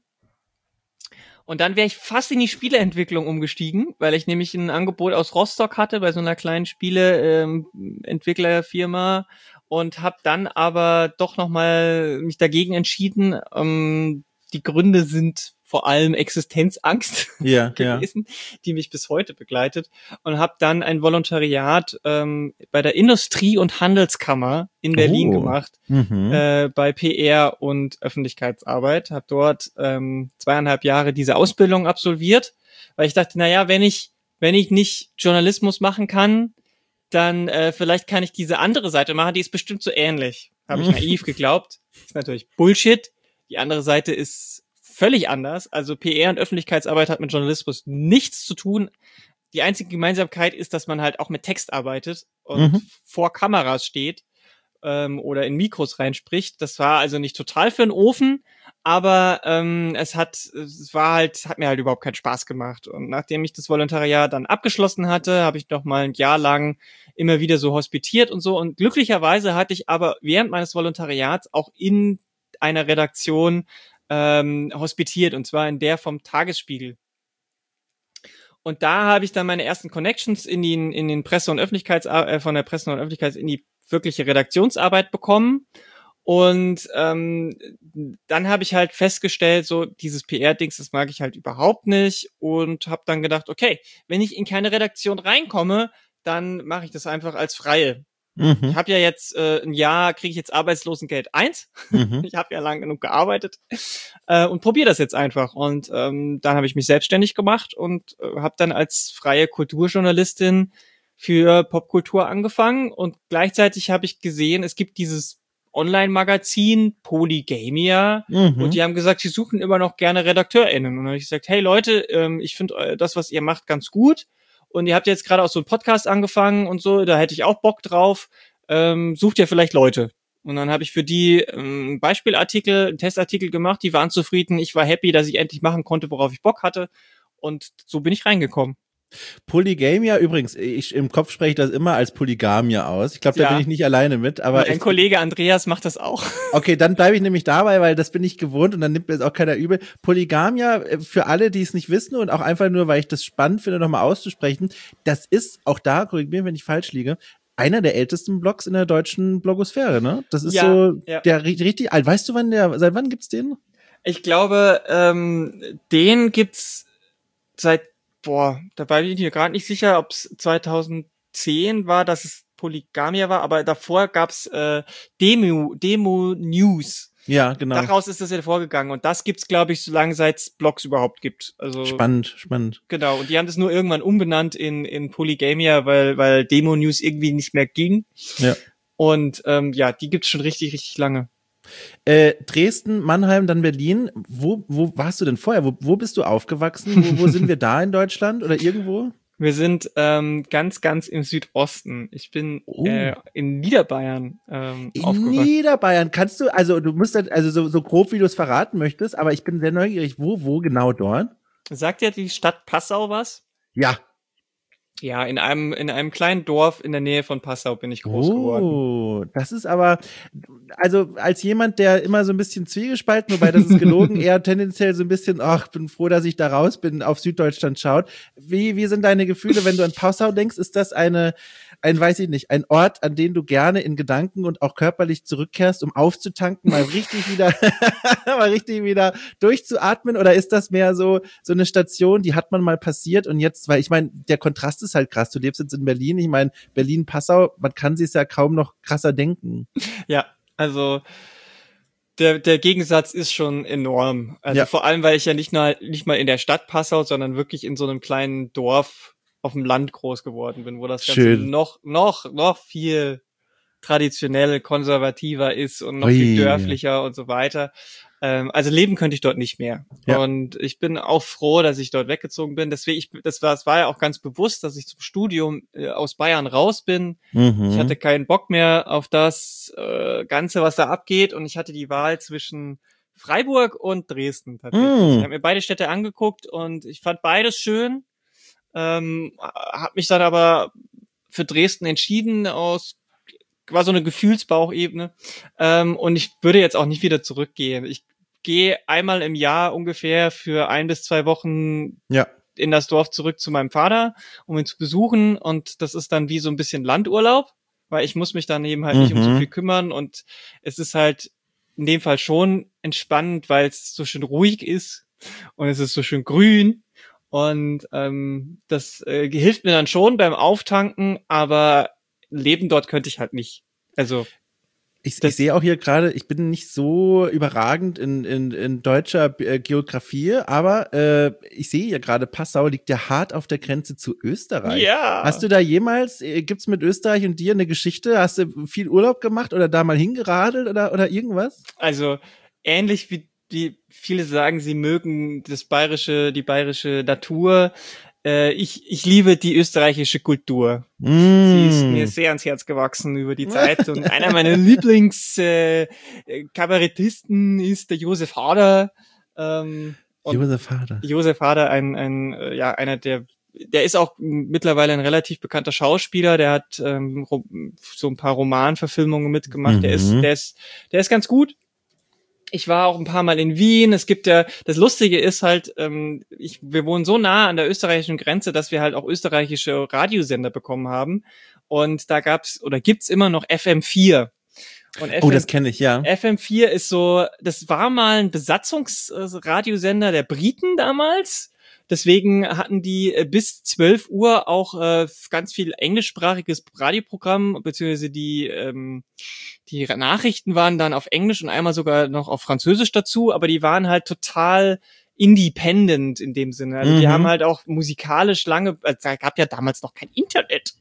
Und dann wäre ich fast in die Spieleentwicklung umgestiegen, weil ich nämlich ein Angebot aus Rostock hatte bei so einer kleinen Spieleentwicklerfirma ähm, und habe dann aber doch nochmal mich dagegen entschieden. Ähm, die Gründe sind vor allem Existenzangst ja, gewesen, ja. die mich bis heute begleitet, und habe dann ein Volontariat ähm, bei der Industrie- und Handelskammer in Berlin oh. gemacht, mhm. äh, bei P R und Öffentlichkeitsarbeit. Habe dort ähm, zweieinhalb Jahre diese Ausbildung absolviert, weil ich dachte, naja, wenn ich wenn ich nicht Journalismus machen kann, dann äh, vielleicht kann ich diese andere Seite machen, die ist bestimmt so ähnlich. Habe ich naiv geglaubt. Ist natürlich Bullshit. Die andere Seite ist völlig anders. Also P R und Öffentlichkeitsarbeit hat mit Journalismus nichts zu tun. Die einzige Gemeinsamkeit ist, dass man halt auch mit Text arbeitet und mhm. vor Kameras steht ähm, oder in Mikros reinspricht. Das war also nicht total für den Ofen, aber ähm, es hat, es war halt, hat mir halt überhaupt keinen Spaß gemacht. Und nachdem ich das Volontariat dann abgeschlossen hatte, habe ich noch mal ein Jahr lang immer wieder so hospitiert und so. Und glücklicherweise hatte ich aber während meines Volontariats auch in einer Redaktion ähm, hospitiert, und zwar in der vom Tagesspiegel. Und da habe ich dann meine ersten Connections in den in den Presse- und Öffentlichkeits äh, von der Presse- und Öffentlichkeits in die wirkliche Redaktionsarbeit bekommen. Und ähm, dann habe ich halt festgestellt, so dieses P R-Dings, das mag ich halt überhaupt nicht, und habe dann gedacht, okay, wenn ich in keine Redaktion reinkomme, dann mache ich das einfach als Freie. Mhm. Ich habe ja jetzt äh, ein Jahr, kriege ich jetzt Arbeitslosengeld eins. Mhm. Ich habe ja lang genug gearbeitet äh, und probiere das jetzt einfach. Und ähm, dann habe ich mich selbstständig gemacht und äh, habe dann als freie Kulturjournalistin für Popkultur angefangen. Und gleichzeitig habe ich gesehen, es gibt dieses Online-Magazin Polygamia, mhm. und die haben gesagt, sie suchen immer noch gerne RedakteurInnen. Und dann habe ich gesagt, hey Leute, ähm, ich finde das, was ihr macht, ganz gut. Und ihr habt jetzt gerade auch so einen Podcast angefangen und so, da hätte ich auch Bock drauf. Ähm, sucht ihr vielleicht Leute? Und dann habe ich für die ähm, Beispielartikel, einen Testartikel gemacht, die waren zufrieden. Ich war happy, dass ich endlich machen konnte, worauf ich Bock hatte. Und so bin ich reingekommen. Polygamia, übrigens, ich im Kopf spreche ich das immer als Polygamia aus. Ich glaube, da ja. bin ich nicht alleine mit. Aber mein ich, Kollege Andreas macht das auch. Okay, dann bleibe ich nämlich dabei, weil das bin ich gewohnt und dann nimmt mir jetzt auch keiner übel. Polygamia, für alle, die es nicht wissen und auch einfach nur, weil ich das spannend finde, nochmal auszusprechen, das ist, auch da, korrigiere mich, wenn ich falsch liege, einer der ältesten Blogs in der deutschen Blogosphäre, ne? Das ist ja, so ja. der richtig alt. Weißt du, wann der, seit wann gibt's den? Ich glaube, ähm, den gibt's seit Boah, dabei bin ich mir gerade nicht sicher, ob es zweitausendzehn war, dass es Polygamia war, aber davor gab's äh, Demo, Demo News. Ja, genau. Daraus ist das ja vorgegangen, und das gibt's, glaube ich, so lange seit es Blogs überhaupt gibt. Also spannend, spannend. Genau, und die haben das nur irgendwann umbenannt in in Polygamia, weil weil Demo News irgendwie nicht mehr ging. Ja. Und ähm, ja, die gibt's schon richtig, richtig lange. Äh, Dresden, Mannheim, dann Berlin. Wo, wo warst du denn vorher? Wo, wo bist du aufgewachsen? Wo, wo sind wir da in Deutschland oder irgendwo? Wir sind ähm, ganz, ganz im Südosten. Ich bin oh. äh, in Niederbayern ähm, in aufgewachsen. In Niederbayern. Kannst du, also du musst halt, also so, so grob, wie du es verraten möchtest, aber ich bin sehr neugierig. Wo, wo genau dort? Sagt dir die Stadt Passau was? Ja. Ja, in einem, in einem kleinen Dorf in der Nähe von Passau bin ich groß oh, geworden. Oh, das ist aber, also als jemand, der immer so ein bisschen zwiegespalten, wobei das ist gelogen, eher tendenziell so ein bisschen, ach, bin froh, dass ich da raus bin, auf Süddeutschland schaut. Wie, wie sind deine Gefühle, wenn du an Passau denkst? Ist das eine, ein, weiß ich nicht, ein Ort, an den du gerne in Gedanken und auch körperlich zurückkehrst, um aufzutanken, mal richtig wieder, mal richtig wieder durchzuatmen? Oder ist das mehr so, so eine Station, die hat man mal passiert und jetzt, weil ich meine, der Kontrast ist halt krass. Du lebst jetzt in Berlin. Ich meine, Berlin-Passau, man kann sich ja kaum noch krasser denken. Ja, also der, der Gegensatz ist schon enorm. Also Ja. vor allem, weil ich ja nicht, nur, nicht mal in der Stadt Passau, sondern wirklich in so einem kleinen Dorf auf dem Land groß geworden bin, wo das Ganze Schön. noch, noch, noch viel traditionell konservativer ist und noch Ui. viel dörflicher und so weiter. Ähm, also leben könnte ich dort nicht mehr. Ja. Und ich bin auch froh, dass ich dort weggezogen bin. Deswegen, ich, das war, das war ja auch ganz bewusst, dass ich zum Studium äh, aus Bayern raus bin. Mhm. Ich hatte keinen Bock mehr auf das äh, Ganze, was da abgeht. Und ich hatte die Wahl zwischen Freiburg und Dresden tatsächlich. Mm. Ich habe mir beide Städte angeguckt und ich fand beides schön. Ähm, habe mich dann aber für Dresden entschieden aus war so eine Gefühlsbauchebene. Ähm, und ich würde jetzt auch nicht wieder zurückgehen. Ich gehe einmal im Jahr ungefähr für ein bis zwei Wochen ja. in das Dorf zurück zu meinem Vater, um ihn zu besuchen. Und das ist dann wie so ein bisschen Landurlaub, weil ich muss mich dann eben halt mhm. nicht um so viel kümmern. Und es ist halt in dem Fall schon entspannend, weil es so schön ruhig ist und es ist so schön grün. Und ähm, das äh, hilft mir dann schon beim Auftanken, aber leben dort könnte ich halt nicht. Also ich, ich sehe auch hier gerade, ich bin nicht so überragend in, in, in deutscher äh, Geografie, aber äh, ich sehe hier gerade, Passau liegt ja hart auf der Grenze zu Österreich. Ja. Hast du da jemals, äh, gibt's mit Österreich und dir eine Geschichte? Hast du viel Urlaub gemacht oder da mal hingeradelt oder, oder irgendwas? Also ähnlich wie die viele sagen, sie mögen das bayerische, die bayerische Natur. Äh, ich, ich liebe die österreichische Kultur. Mm. Sie ist mir sehr ans Herz gewachsen über die Zeit. Und einer meiner Lieblings-Kabarettisten äh, ist der Josef Hader. Ähm, Josef Hader. Josef Hader, ein, ein, äh, ja, einer der, der ist auch mittlerweile ein relativ bekannter Schauspieler. Der hat ähm, so ein paar Romanverfilmungen mitgemacht. Mhm. Der ist, der ist, der ist ganz gut. Ich war auch ein paar Mal in Wien. Es gibt ja, das Lustige ist halt, ähm, ich, wir wohnen so nah an der österreichischen Grenze, dass wir halt auch österreichische Radiosender bekommen haben. Und da gab's oder gibt's immer noch F M vier. Und F M, oh, das kenne ich, ja. F M vier ist so, das war mal ein Besatzungsradiosender der Briten damals. Deswegen hatten die bis zwölf Uhr auch äh, ganz viel englischsprachiges Radioprogramm, beziehungsweise die ähm, die Nachrichten waren dann auf Englisch und einmal sogar noch auf Französisch dazu, aber die waren halt total independent in dem Sinne. Also die Mhm. haben halt auch musikalisch lange, also da gab ja damals noch kein Internet.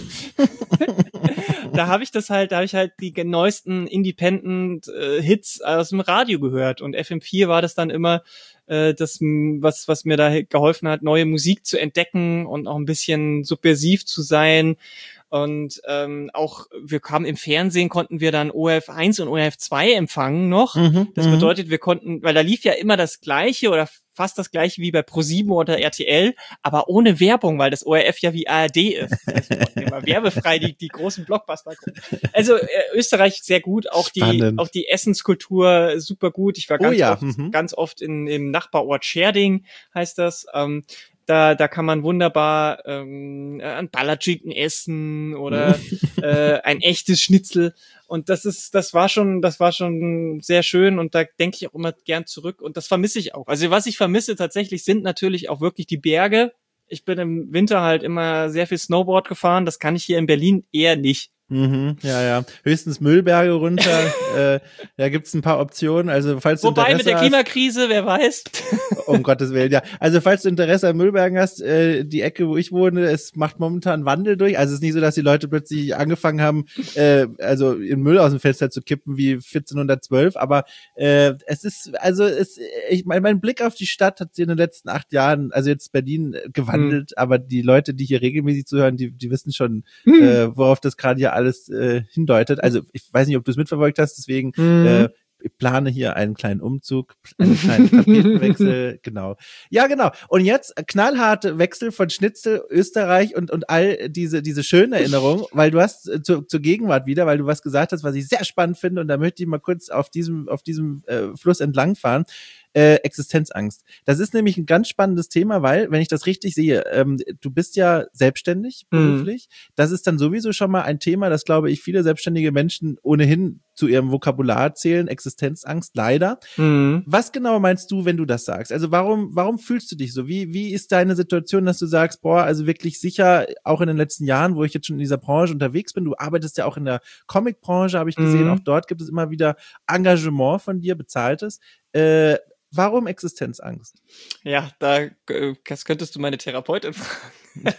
Da habe ich das halt, da habe ich halt die neuesten Independent äh, Hits aus dem Radio gehört und F M vier war das dann immer äh, das, was was mir da geholfen hat, neue Musik zu entdecken und auch ein bisschen subversiv zu sein. Und ähm, auch wir kamen im Fernsehen, konnten wir dann O R F eins und O R F zwei empfangen noch. Mhm, das mhm. bedeutet, wir konnten, weil da lief ja immer das Gleiche oder fast das Gleiche wie bei ProSieben oder R T L, aber ohne Werbung, weil das O R F ja wie A R D ist. Das heißt, wir konnten immer werbefrei die, die großen Blockbuster gucken. Also äh, Österreich sehr gut, auch die auch die Essenskultur super gut. Ich war ganz oh ja. oft mhm. ganz oft in im Nachbarort Scherding, heißt das. Ähm, Da, da kann man wunderbar ähm, ein Ballerchicken essen oder äh, ein echtes Schnitzel. Und das ist, das war schon, das war schon sehr schön. Und da denke ich auch immer gern zurück. Und das vermisse ich auch. Also was ich vermisse tatsächlich sind natürlich auch wirklich die Berge. Ich bin im Winter halt immer sehr viel Snowboard gefahren. Das kann ich hier in Berlin eher nicht. Mhm, ja, ja. Höchstens Müllberge runter. äh, da gibt's ein paar Optionen. Also falls du Wobei Interesse mit der hast, Klimakrise, wer weiß. um Gottes Willen, ja. Also falls du Interesse an Müllbergen hast, äh, die Ecke, wo ich wohne, es macht momentan Wandel durch. Also es ist nicht so, dass die Leute plötzlich angefangen haben, äh, also in Müll aus dem Fenster zu kippen wie vierzehnhundertzwölf. Aber äh, es ist, also es, ich mein, mein Blick auf die Stadt hat sich in den letzten acht Jahren, also jetzt Berlin, äh, gewandelt. Hm. Aber die Leute, die hier regelmäßig zuhören, die, die wissen schon, hm. äh, worauf das gerade hier alles äh, hindeutet. Also ich weiß nicht, ob du es mitverfolgt hast, deswegen hm. äh, ich plane hier einen kleinen Umzug, einen kleinen Tapetenwechsel, genau. Ja, genau. Und jetzt knallharte Wechsel von Schnitzel, Österreich und und all diese diese schönen Erinnerungen, weil du hast äh, zu, zur Gegenwart wieder, weil du was gesagt hast, was ich sehr spannend finde und da möchte ich mal kurz auf diesem auf diesem äh, Fluss entlangfahren. Äh, Existenzangst. Das ist nämlich ein ganz spannendes Thema, weil, wenn ich das richtig sehe, ähm, du bist ja selbstständig beruflich. Mhm. Das ist dann sowieso schon mal ein Thema, das, glaube ich, viele selbstständige Menschen ohnehin zu ihrem Vokabular zählen, Existenzangst, leider. Mhm. Was genau meinst du, wenn du das sagst? Also warum, warum fühlst du dich so? Wie, wie ist deine Situation, dass du sagst, boah, also wirklich sicher, auch in den letzten Jahren, wo ich jetzt schon in dieser Branche unterwegs bin, du arbeitest ja auch in der Comic-Branche, habe ich gesehen, mhm. auch dort gibt es immer wieder Engagement von dir, bezahltes. Äh, Warum Existenzangst? Ja, da das könntest du meine Therapeutin fragen.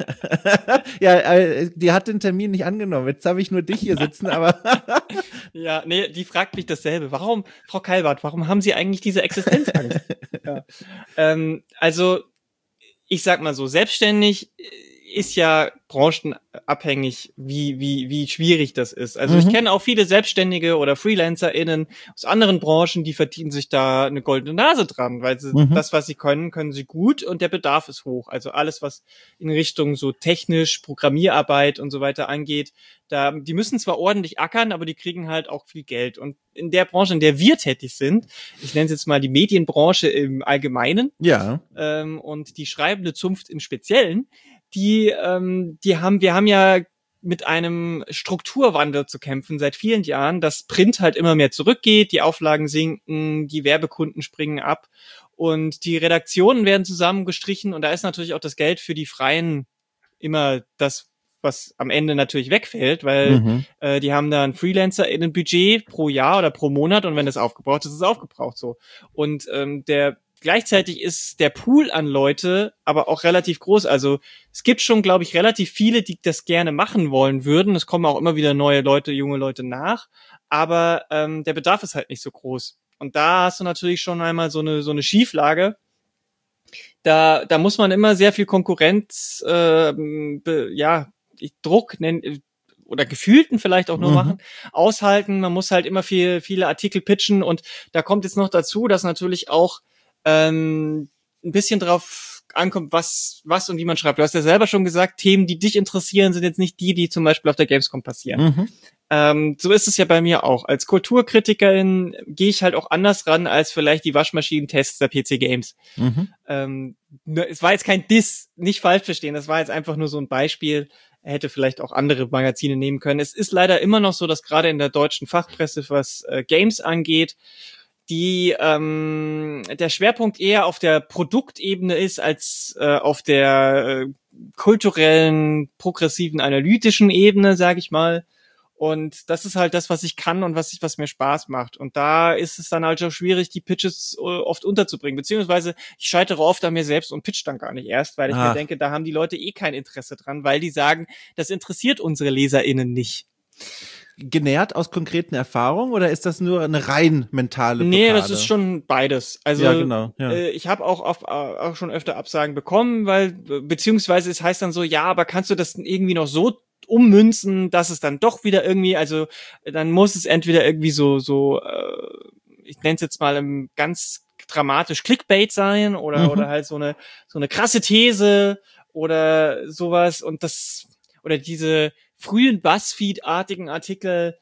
Ja, die hat den Termin nicht angenommen. Jetzt habe ich nur dich hier sitzen, aber ja, nee, die fragt mich dasselbe. Warum, Frau Kalbart, warum haben Sie eigentlich diese Existenzangst? ja. ähm, also, ich sag mal so, selbstständig ist ja branchenabhängig, wie wie wie schwierig das ist. Also mhm. ich kenne auch viele Selbstständige oder FreelancerInnen aus anderen Branchen, die verdienen sich da eine goldene Nase dran, weil sie mhm. das, was sie können, können sie gut und der Bedarf ist hoch. Also alles, was in Richtung so technisch, Programmierarbeit und so weiter angeht, da die müssen zwar ordentlich ackern, aber die kriegen halt auch viel Geld. Und in der Branche, in der wir tätig sind, ich nenne es jetzt mal die Medienbranche im Allgemeinen, ja, ähm, und die schreibende Zunft im Speziellen, die, ähm, die haben, wir haben ja mit einem Strukturwandel zu kämpfen seit vielen Jahren, dass Print halt immer mehr zurückgeht, die Auflagen sinken, die Werbekunden springen ab und die Redaktionen werden zusammengestrichen und da ist natürlich auch das Geld für die Freien immer das, was am Ende natürlich wegfällt, weil mhm. äh, die haben da ein Freelancer in ein Budget pro Jahr oder pro Monat und wenn das aufgebraucht ist, ist es aufgebraucht so. Und ähm, der Gleichzeitig ist der Pool an Leute aber auch relativ groß. Also es gibt schon, glaube ich, relativ viele, die das gerne machen wollen würden. Es kommen auch immer wieder neue Leute, junge Leute nach. Aber ähm, der Bedarf ist halt nicht so groß. Und da hast du natürlich schon einmal so eine so eine Schieflage. Da da muss man immer sehr viel Konkurrenz, äh, be, ja Druck nennen oder gefühlten vielleicht auch nur mhm. machen, aushalten. Man muss halt immer viel viele Artikel pitchen. Und da kommt jetzt noch dazu, dass natürlich auch Ähm, ein bisschen drauf ankommt, was was und wie man schreibt. Du hast ja selber schon gesagt, Themen, die dich interessieren, sind jetzt nicht die, die zum Beispiel auf der Gamescom passieren. Mhm. Ähm, so ist es ja bei mir auch. Als Kulturkritikerin gehe ich halt auch anders ran als vielleicht die Waschmaschinentests der P C Games. Mhm. Ähm, es war jetzt kein Diss, nicht falsch verstehen, das war jetzt einfach nur so ein Beispiel. Er hätte vielleicht auch andere Magazine nehmen können. Es ist leider immer noch so, dass gerade in der deutschen Fachpresse, was äh, Games angeht, die ähm, der Schwerpunkt eher auf der Produktebene ist als äh, auf der äh, kulturellen, progressiven, analytischen Ebene, sage ich mal. Und das ist halt das, was ich kann und was ich, was mir Spaß macht. Und da ist es dann halt auch schwierig, die Pitches äh, oft unterzubringen. Beziehungsweise ich scheitere oft an mir selbst und pitch dann gar nicht erst, weil ich Ach. mir denke, da haben die Leute eh kein Interesse dran, weil die sagen, das interessiert unsere LeserInnen nicht. Genährt aus konkreten Erfahrungen oder ist das nur eine rein mentale Blockade? Nee, das ist schon beides. Also ja, genau, ja. äh, ich habe auch, auf, auch schon öfter Absagen bekommen, weil beziehungsweise es heißt dann so, ja, aber kannst du das irgendwie noch so ummünzen, dass es dann doch wieder irgendwie, also dann muss es entweder irgendwie so, so äh, ich nenne es jetzt mal im ganz dramatisch Clickbait sein oder mhm. oder halt so eine so eine krasse These oder sowas und das oder diese frühen BuzzFeed-artigen Artikel,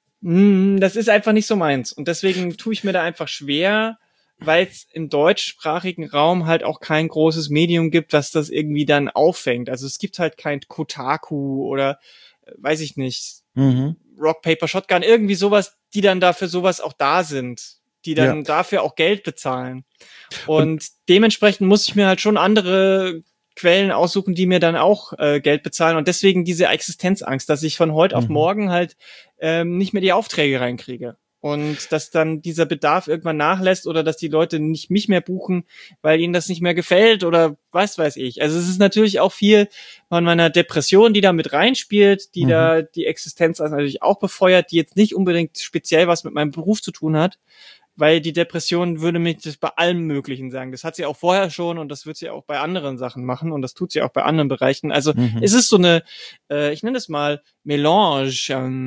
mh, das ist einfach nicht so meins. Und deswegen tue ich mir da einfach schwer, weil es im deutschsprachigen Raum halt auch kein großes Medium gibt, was das irgendwie dann auffängt. Also es gibt halt kein Kotaku oder, äh, weiß ich nicht, mhm. Rock, Paper, Shotgun, irgendwie sowas, die dann dafür sowas auch da sind, die dann ja. dafür auch Geld bezahlen. Und, Und dementsprechend muss ich mir halt schon andere Quellen aussuchen, die mir dann auch äh, Geld bezahlen und deswegen diese Existenzangst, dass ich von heute mhm. auf morgen halt ähm, nicht mehr die Aufträge reinkriege und dass dann dieser Bedarf irgendwann nachlässt oder dass die Leute nicht mich mehr buchen, weil ihnen das nicht mehr gefällt oder was weiß ich. Also es ist natürlich auch viel von meiner Depression, die da mit reinspielt, die mhm. da die Existenz also natürlich auch befeuert, die jetzt nicht unbedingt speziell was mit meinem Beruf zu tun hat. weil die Depression würde mich das bei allem Möglichen sagen. Das hat sie auch vorher schon und das wird sie auch bei anderen Sachen machen und das tut sie auch bei anderen Bereichen. Also mhm. es ist so eine, äh, ich nenne es mal Melange an,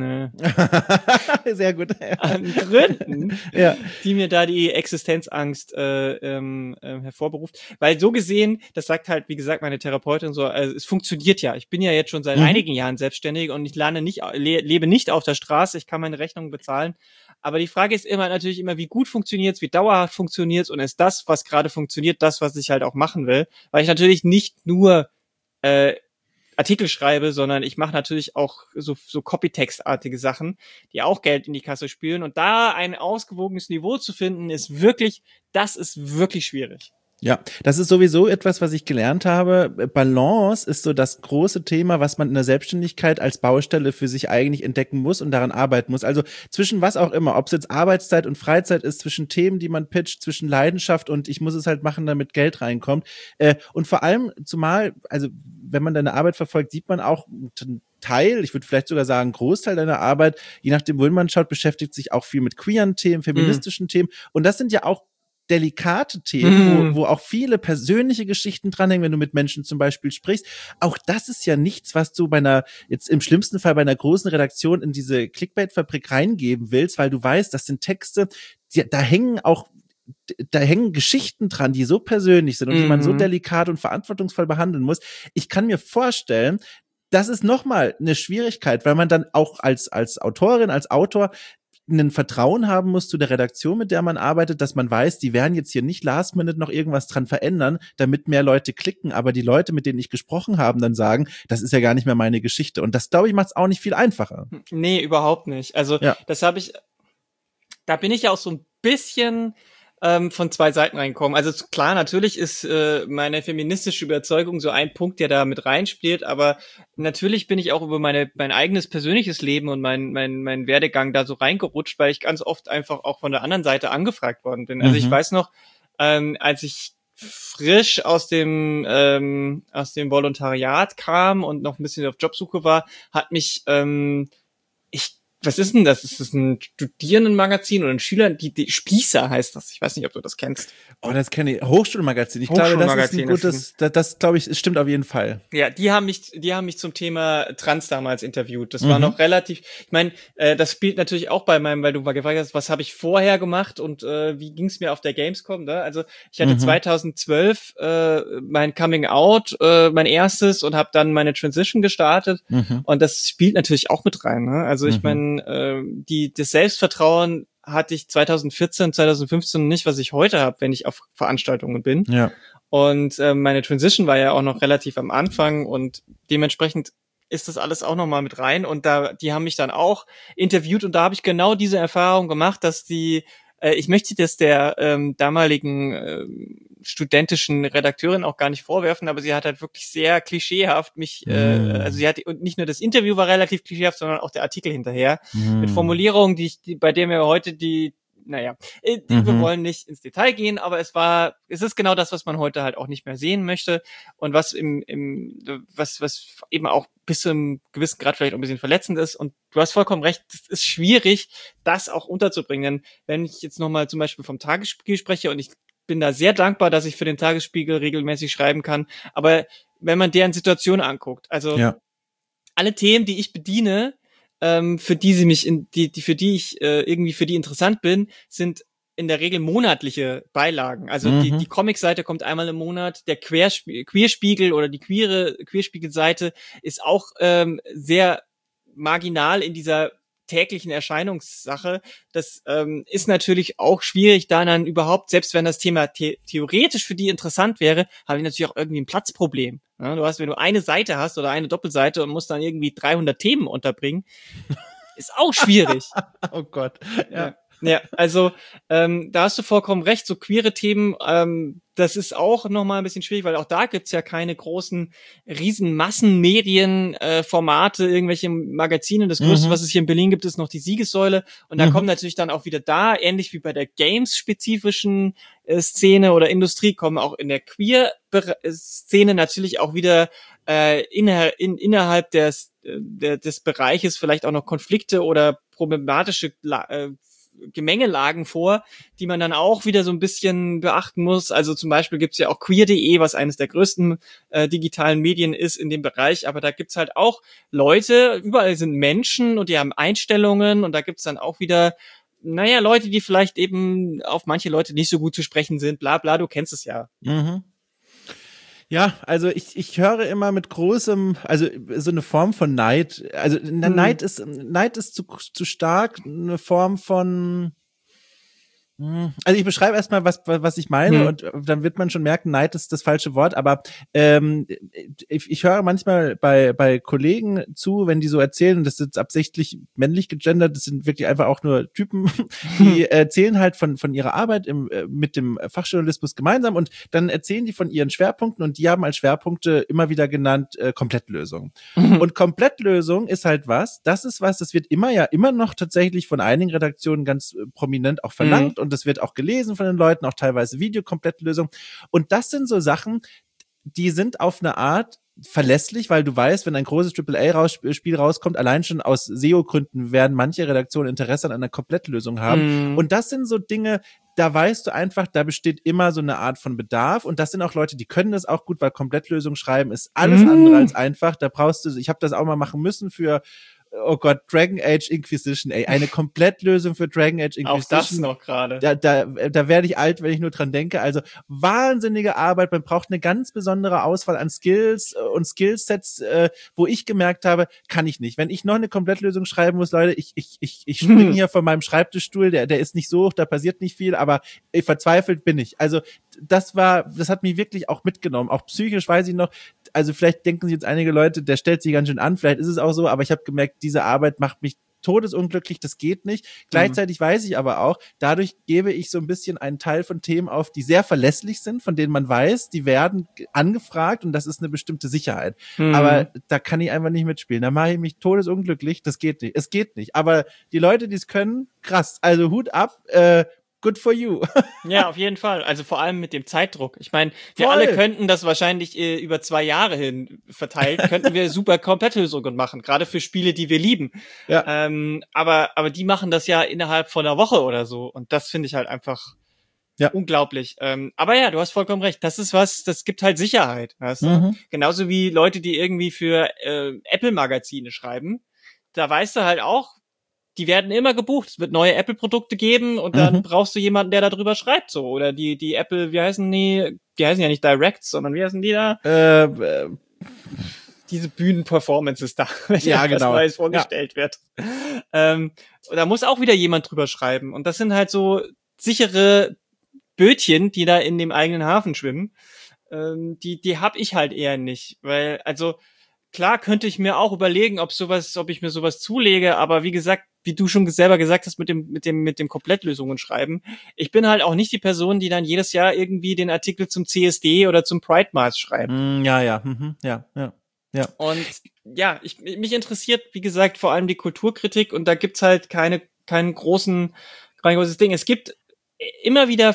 äh, sehr gut. an Gründen, ja. die mir da die Existenzangst äh, ähm, äh, hervorberuft. Weil so gesehen, das sagt halt, wie gesagt, meine Therapeutin so, also es funktioniert ja. Ich bin ja jetzt schon seit mhm. einigen Jahren selbstständig und ich lerne nicht, le- lebe nicht auf der Straße, ich kann meine Rechnungen bezahlen. Aber die Frage ist immer natürlich immer, wie gut funktioniert's, wie dauerhaft funktioniert's und ist das, was gerade funktioniert, das, was ich halt auch machen will. Weil ich natürlich nicht nur äh, Artikel schreibe, sondern ich mache natürlich auch so, so Copytext-artige Sachen, die auch Geld in die Kasse spülen. Und da ein ausgewogenes Niveau zu finden, ist wirklich, das ist wirklich schwierig. Ja, das ist sowieso etwas, was ich gelernt habe. Balance ist so das große Thema, was man in der Selbstständigkeit als Baustelle für sich eigentlich entdecken muss und daran arbeiten muss. Also zwischen was auch immer, ob es jetzt Arbeitszeit und Freizeit ist, zwischen Themen, die man pitcht, zwischen Leidenschaft und ich muss es halt machen, damit Geld reinkommt. Und vor allem, zumal, also wenn man deine Arbeit verfolgt, sieht man auch einen Teil, ich würde vielleicht sogar sagen Großteil deiner Arbeit, je nachdem, wohin man schaut, beschäftigt sich auch viel mit queeren Themen, feministischen mhm. Themen. Und das sind ja auch delikate Themen, mm. wo, wo auch viele persönliche Geschichten dranhängen, wenn du mit Menschen zum Beispiel sprichst. Auch das ist ja nichts, was du bei einer, jetzt im schlimmsten Fall bei einer großen Redaktion in diese Clickbait-Fabrik reingeben willst, weil du weißt, das sind Texte, die, da hängen auch da hängen Geschichten dran, die so persönlich sind und mm-hmm. die man so delikat und verantwortungsvoll behandeln muss. Ich kann mir vorstellen, das ist nochmal eine Schwierigkeit, weil man dann auch als, als Autorin, als Autor ein Vertrauen haben muss zu der Redaktion, mit der man arbeitet, dass man weiß, die werden jetzt hier nicht last minute noch irgendwas dran verändern, damit mehr Leute klicken, aber die Leute, mit denen ich gesprochen habe, dann sagen, das ist ja gar nicht mehr meine Geschichte. Und das, glaube ich, macht es auch nicht viel einfacher. Nee, überhaupt nicht. Also ja. das habe ich, da bin ich ja auch so ein bisschen ähm, von zwei Seiten reinkommen. Also klar, natürlich ist äh, meine feministische Überzeugung so ein Punkt, der da mit reinspielt, aber natürlich bin ich auch über meine mein eigenes persönliches Leben und mein mein mein Werdegang da so reingerutscht, weil ich ganz oft einfach auch von der anderen Seite angefragt worden bin. Also mhm. ich weiß noch, ähm, als ich frisch aus dem ähm, aus dem Volontariat kam und noch ein bisschen auf Jobsuche war, hat mich ähm, ich was ist denn das? Ist das ein Studierendenmagazin oder ein Schüler? Die, die Spießer heißt das. Ich weiß nicht, ob du das kennst. Oh, das kenne ich. Hochschulmagazin. Ich glaube, das ist ein gutes, das, das glaube ich, es stimmt auf jeden Fall. Ja, die haben mich, die haben mich zum Thema Trans damals interviewt. Das mhm. war noch relativ, ich meine, äh, das spielt natürlich auch bei meinem, weil du mal gefragt hast, was habe ich vorher gemacht und äh, wie ging es mir auf der Gamescom, ne? Also ich hatte mhm. zweitausendzwölf äh, mein Coming Out, äh, mein erstes und habe dann meine Transition gestartet mhm. und das spielt natürlich auch mit rein, ne? Also ich mhm. meine, äh, die das Selbstvertrauen hatte ich zweitausendvierzehn, zweitausendfünfzehn nicht, was ich heute habe, wenn ich auf Veranstaltungen bin. Ja. Und äh, meine Transition war ja auch noch relativ am Anfang und dementsprechend ist das alles auch nochmal mit rein. Und da, die haben mich dann auch interviewt und da habe ich genau diese Erfahrung gemacht, dass die, äh, ich möchte das der ähm, damaligen äh, studentischen Redakteurin auch gar nicht vorwerfen, aber sie hat halt wirklich sehr klischeehaft mich, mm. äh, also sie hat, und nicht nur das Interview war relativ klischeehaft, sondern auch der Artikel hinterher, mm. mit Formulierungen, die ich, die, bei der mir heute die, naja, äh, die, mhm. wir wollen nicht ins Detail gehen, aber es war, es ist genau das, was man heute halt auch nicht mehr sehen möchte und was im, im, was, was eben auch bis zu einem gewissen Grad vielleicht auch ein bisschen verletzend ist und du hast vollkommen recht, es ist schwierig, das auch unterzubringen, denn wenn ich jetzt nochmal zum Beispiel vom Tagesspiegel spreche und ich bin da sehr dankbar, dass ich für den Tagesspiegel regelmäßig schreiben kann. Aber wenn man deren Situation anguckt, also ja. alle Themen, die ich bediene, ähm, für die sie mich, in, die, die für die ich äh, irgendwie für die interessant bin, sind in der Regel monatliche Beilagen. Also mhm. die, die Comic-Seite kommt einmal im Monat, der Querspie- Queerspiegel oder die queere Queerspiegel-Seite ist auch ähm, sehr marginal in dieser täglichen Erscheinungssache. Das ähm, ist natürlich auch schwierig, da dann überhaupt, selbst wenn das Thema the- theoretisch für die interessant wäre, habe ich natürlich auch irgendwie ein Platzproblem. Ja, du hast, wenn du eine Seite hast oder eine Doppelseite und musst dann irgendwie dreihundert Themen unterbringen, ist auch schwierig. Oh Gott. Ja. Ja. Ja, also ähm, da hast du vollkommen recht, so queere Themen, ähm, das ist auch nochmal ein bisschen schwierig, weil auch da gibt's ja keine großen, riesen Massenmedien-Formate, äh, irgendwelche Magazine. Das Größte, mhm. was es hier in Berlin gibt, ist noch die Siegessäule. Und da mhm. kommen natürlich dann auch wieder da, ähnlich wie bei der Games-spezifischen äh, Szene oder Industrie, kommen auch in der Queer-Szene natürlich auch wieder äh, inner, in, innerhalb des, der, des Bereiches vielleicht auch noch Konflikte oder problematische äh, Gemengelagen vor, die man dann auch wieder so ein bisschen beachten muss. Also zum Beispiel gibt's ja auch queer punkt de, was eines der größten äh, digitalen Medien ist in dem Bereich, aber da gibt's halt auch Leute, überall sind Menschen und die haben Einstellungen und da gibt's dann auch wieder, naja, Leute, die vielleicht eben auf manche Leute nicht so gut zu sprechen sind, bla bla, du kennst es ja. Mhm. Ja, also ich, ich höre immer mit großem, also so eine Form von Neid. Also hm. Neid ist, Neid ist zu, zu stark, eine Form von, also ich beschreibe erstmal, was, was ich meine hm. und dann wird man schon merken, Neid ist das falsche Wort, aber ähm, ich, ich höre manchmal bei bei Kollegen zu, wenn die so erzählen, das ist absichtlich männlich gegendert, das sind wirklich einfach auch nur Typen, die erzählen halt von von ihrer Arbeit im, mit dem Fachjournalismus gemeinsam und dann erzählen die von ihren Schwerpunkten und die haben als Schwerpunkte immer wieder genannt äh, Komplettlösung. Mhm. Und Komplettlösung ist halt was, das ist was, das wird immer ja immer noch tatsächlich von einigen Redaktionen ganz prominent auch verlangt, mhm. und das wird auch gelesen von den Leuten, auch teilweise Videokomplettlösung. Und das sind so Sachen, die sind auf eine Art verlässlich, weil du weißt, wenn ein großes Triple A-Spiel rauskommt, allein schon aus S E O-Gründen werden manche Redaktionen Interesse an einer Komplettlösung haben. Mm. Und das sind so Dinge, da weißt du einfach, da besteht immer so eine Art von Bedarf. Und das sind auch Leute, die können das auch gut, weil Komplettlösung schreiben ist alles mm. andere als einfach. Da brauchst du, ich habe das auch mal machen müssen für oh Gott, Dragon Age Inquisition, ey, eine Komplettlösung für Dragon Age Inquisition. Auch das noch gerade. Da, da, da werde ich alt, wenn ich nur dran denke. Also wahnsinnige Arbeit, man braucht eine ganz besondere Auswahl an Skills und Skillsets, äh, wo ich gemerkt habe, kann ich nicht. Wenn ich noch eine Komplettlösung schreiben muss, Leute, ich ich ich ich springe hier von meinem Schreibtischstuhl, der der ist nicht so hoch, da passiert nicht viel, aber ich, verzweifelt bin ich. Also das war, das hat mich wirklich auch mitgenommen, auch psychisch weiß ich noch, also vielleicht denken sich jetzt einige Leute, der stellt sich ganz schön an, vielleicht ist es auch so, aber ich habe gemerkt, diese Arbeit macht mich todesunglücklich, das geht nicht. Mhm. Gleichzeitig weiß ich aber auch, dadurch gebe ich so ein bisschen einen Teil von Themen auf, die sehr verlässlich sind, von denen man weiß, die werden angefragt und das ist eine bestimmte Sicherheit. Mhm. Aber da kann ich einfach nicht mitspielen. Da mache ich mich todesunglücklich, das geht nicht. Es geht nicht. Aber die Leute, die es können, krass. Also Hut ab, äh, good for you. Ja, auf jeden Fall. Also vor allem mit dem Zeitdruck. Ich meine, wir Voll. alle könnten das wahrscheinlich äh, über zwei Jahre hin verteilt, könnten wir super Komplettlösungen machen, gerade für Spiele, die wir lieben. Ja. Ähm, aber aber die machen das ja innerhalb von einer Woche oder so. Und das finde ich halt einfach ja. unglaublich. Ähm, aber ja, du hast vollkommen recht. Das ist was, das gibt halt Sicherheit. Weißt du? Mhm. Genauso wie Leute, die irgendwie für äh, Apple-Magazine schreiben. Da weißt du halt auch, die werden immer gebucht. Es wird neue Apple-Produkte geben und dann mhm. brauchst du jemanden, der darüber schreibt, so. Oder die, die Apple, wie heißen die? Die heißen ja nicht Directs, sondern wie heißen die da? Äh, äh Diese Bühnenperformances da, wenn ja, etwas genau. Neues vorgestellt ja. wird. Ähm, da muss auch wieder jemand drüber schreiben. Und das sind halt so sichere Bötchen, die da in dem eigenen Hafen schwimmen. Ähm, die, die hab ich halt eher nicht. Weil, also, klar könnte ich mir auch überlegen, ob sowas, ob ich mir sowas zulege, aber wie gesagt, wie du schon selber gesagt hast, mit dem, mit dem, mit dem Komplettlösungen schreiben. Ich bin halt auch nicht die Person, die dann jedes Jahr irgendwie den Artikel zum C S D oder zum Pride March schreibt. Mm, ja, ja, mhm, ja, ja, ja. Und ja, ich, mich interessiert, wie gesagt, vor allem die Kulturkritik und da gibt's halt keine, keinen großen, kein großes Ding. Es gibt immer wieder,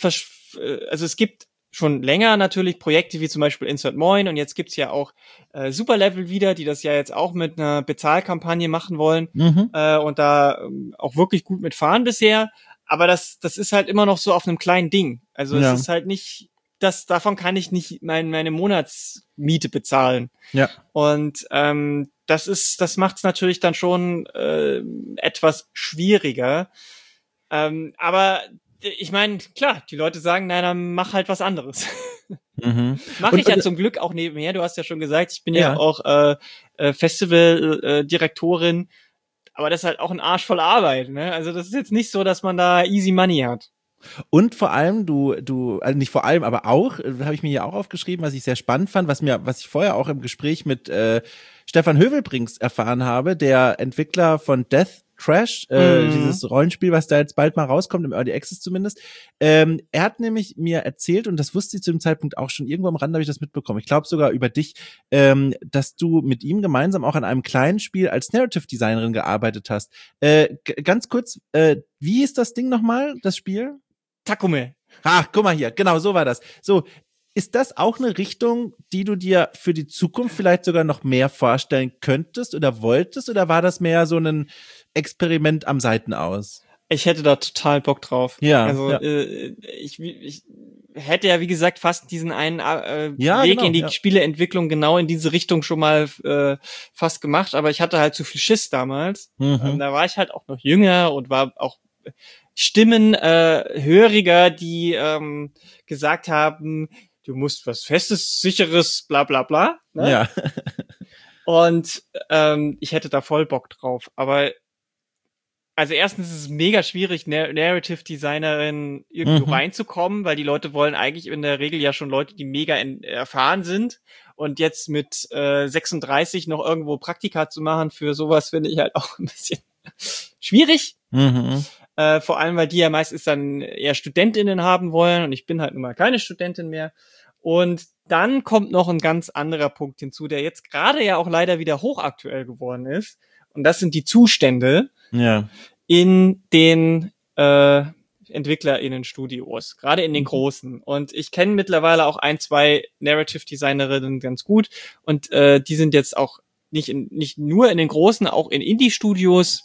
also es gibt schon länger natürlich Projekte wie zum Beispiel Insert Moin und jetzt gibt's ja auch äh, Superlevel wieder, die das ja jetzt auch mit einer Bezahlkampagne machen wollen mhm. äh, und da ähm, auch wirklich gut mitfahren bisher, aber das das ist halt immer noch so auf einem kleinen Ding. Also ja. es ist halt nicht, das davon kann ich nicht mein, meine Monatsmiete bezahlen. Ja. Und ähm, das ist, das macht's natürlich dann schon äh, etwas schwieriger. Ähm, aber ich meine, klar, die Leute sagen, nein, dann mach halt was anderes. Mhm. Mache ich ja zum Glück auch nebenher. Du hast ja schon gesagt, ich bin ja, ja auch äh, Festival-Direktorin, äh, aber das ist halt auch ein Arsch voll Arbeit. Ne? Also das ist jetzt nicht so, dass man da easy money hat. Und vor allem, du, du, also nicht vor allem, aber auch, habe ich mir hier auch aufgeschrieben, was ich sehr spannend fand, was mir, was ich vorher auch im Gespräch mit äh, Stefan Hövelbrings erfahren habe, der Entwickler von Death Trash, äh, mhm. dieses Rollenspiel, was da jetzt bald mal rauskommt, im Early Access zumindest. Ähm, er hat nämlich mir erzählt, und das wusste ich zu dem Zeitpunkt auch schon, irgendwo am Rand habe ich das mitbekommen, ich glaube sogar über dich, ähm, dass du mit ihm gemeinsam auch an einem kleinen Spiel als Narrative Designerin gearbeitet hast. Äh, g- ganz kurz, äh, wie hieß das Ding nochmal, das Spiel? Takume. Ah, guck mal hier, genau, so war das. So, ist das auch eine Richtung, die du dir für die Zukunft vielleicht sogar noch mehr vorstellen könntest oder wolltest, oder war das mehr so ein Experiment am Seitenaus? Ich hätte da total Bock drauf. Ja. Also ja. Äh, ich, ich hätte ja, wie gesagt, fast diesen einen äh, ja, Weg genau, in die ja. Spieleentwicklung genau in diese Richtung schon mal äh, fast gemacht, aber ich hatte halt zu viel Schiss damals. Mhm. Ähm, da war ich halt auch noch jünger und war auch Stimmen äh, höriger, die ähm, gesagt haben, du musst was Festes, Sicheres, bla bla bla. Ne? Ja. Und ähm, ich hätte da voll Bock drauf. Aber also erstens ist es mega schwierig, Narrative Designerin irgendwo mhm. reinzukommen, weil die Leute wollen eigentlich in der Regel ja schon Leute, die mega in, erfahren sind. Und jetzt mit äh, sechsunddreißig noch irgendwo Praktika zu machen für sowas, finde ich halt auch ein bisschen schwierig. Mhm. Äh, vor allem, weil die ja meistens dann eher StudentInnen haben wollen und ich bin halt nun mal keine Studentin mehr. Und dann kommt noch ein ganz anderer Punkt hinzu, der jetzt gerade ja auch leider wieder hochaktuell geworden ist. Und das sind die Zustände ja. in den äh, EntwicklerInnen-Studios, gerade in den großen. Und ich kenne mittlerweile auch ein, zwei Narrative-Designerinnen ganz gut. Und äh, die sind jetzt auch nicht, in, nicht nur in den großen, auch in Indie-Studios.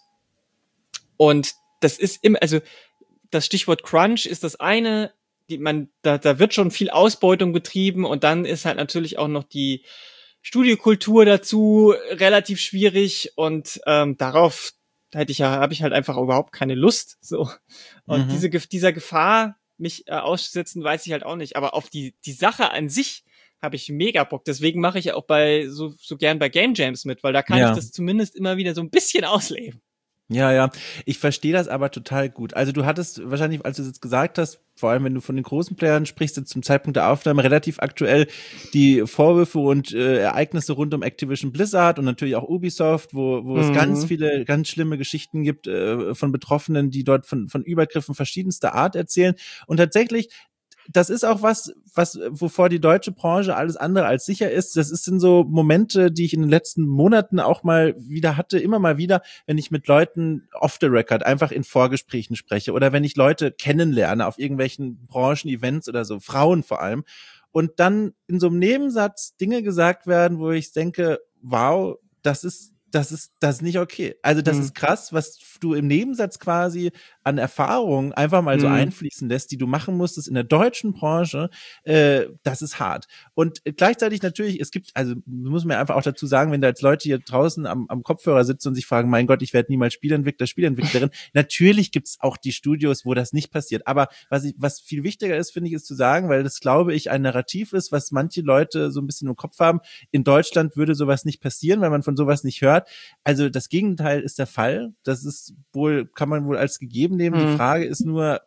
Und das ist immer, also das Stichwort Crunch ist das eine, die man, da, da wird schon viel Ausbeutung betrieben und dann ist halt natürlich auch noch die Studiokultur dazu relativ schwierig und ähm, darauf hätte ich ja, habe ich halt einfach überhaupt keine Lust. So. Und mhm. diese dieser Gefahr, mich äh, auszusetzen, weiß ich halt auch nicht. Aber auf die die Sache an sich habe ich mega Bock. Deswegen mache ich ja auch bei so so gern bei Game Jams mit, weil da kann ja. ich das zumindest immer wieder so ein bisschen ausleben. Ja, ja, ich verstehe das aber total gut. Also du hattest wahrscheinlich, als du es jetzt gesagt hast, vor allem wenn du von den großen Playern sprichst, jetzt zum Zeitpunkt der Aufnahme relativ aktuell die Vorwürfe und äh, Ereignisse rund um Activision Blizzard und natürlich auch Ubisoft, wo wo mhm. es ganz viele, ganz schlimme Geschichten gibt äh, von Betroffenen, die dort von von Übergriffen verschiedenster Art erzählen. Und tatsächlich, das ist auch was, was, wovor die deutsche Branche alles andere als sicher ist. Das sind so Momente, die ich in den letzten Monaten auch mal wieder hatte, immer mal wieder, wenn ich mit Leuten off the record einfach in Vorgesprächen spreche oder wenn ich Leute kennenlerne auf irgendwelchen Branchen-Events oder so, Frauen vor allem. Und dann in so einem Nebensatz Dinge gesagt werden, wo ich denke, wow, das ist, das ist, das ist nicht okay. Also das hm. ist krass, was du im Nebensatz quasi an Erfahrungen einfach mal hm. so einfließen lässt, die du machen musstest in der deutschen Branche, äh, das ist hart. Und gleichzeitig natürlich, es gibt, also muss man einfach auch dazu sagen, wenn da jetzt Leute hier draußen am, am Kopfhörer sitzen und sich fragen, mein Gott, ich werde niemals Spieleentwickler, Spieleentwicklerin, natürlich gibt's auch die Studios, wo das nicht passiert. Aber was ich, was viel wichtiger ist, finde ich, ist zu sagen, weil das, glaube ich, ein Narrativ ist, was manche Leute so ein bisschen im Kopf haben, in Deutschland würde sowas nicht passieren, weil man von sowas nicht hört. Also das Gegenteil ist der Fall. Das ist wohl, kann man wohl als gegeben nehmen. Mhm. Die Frage ist nur,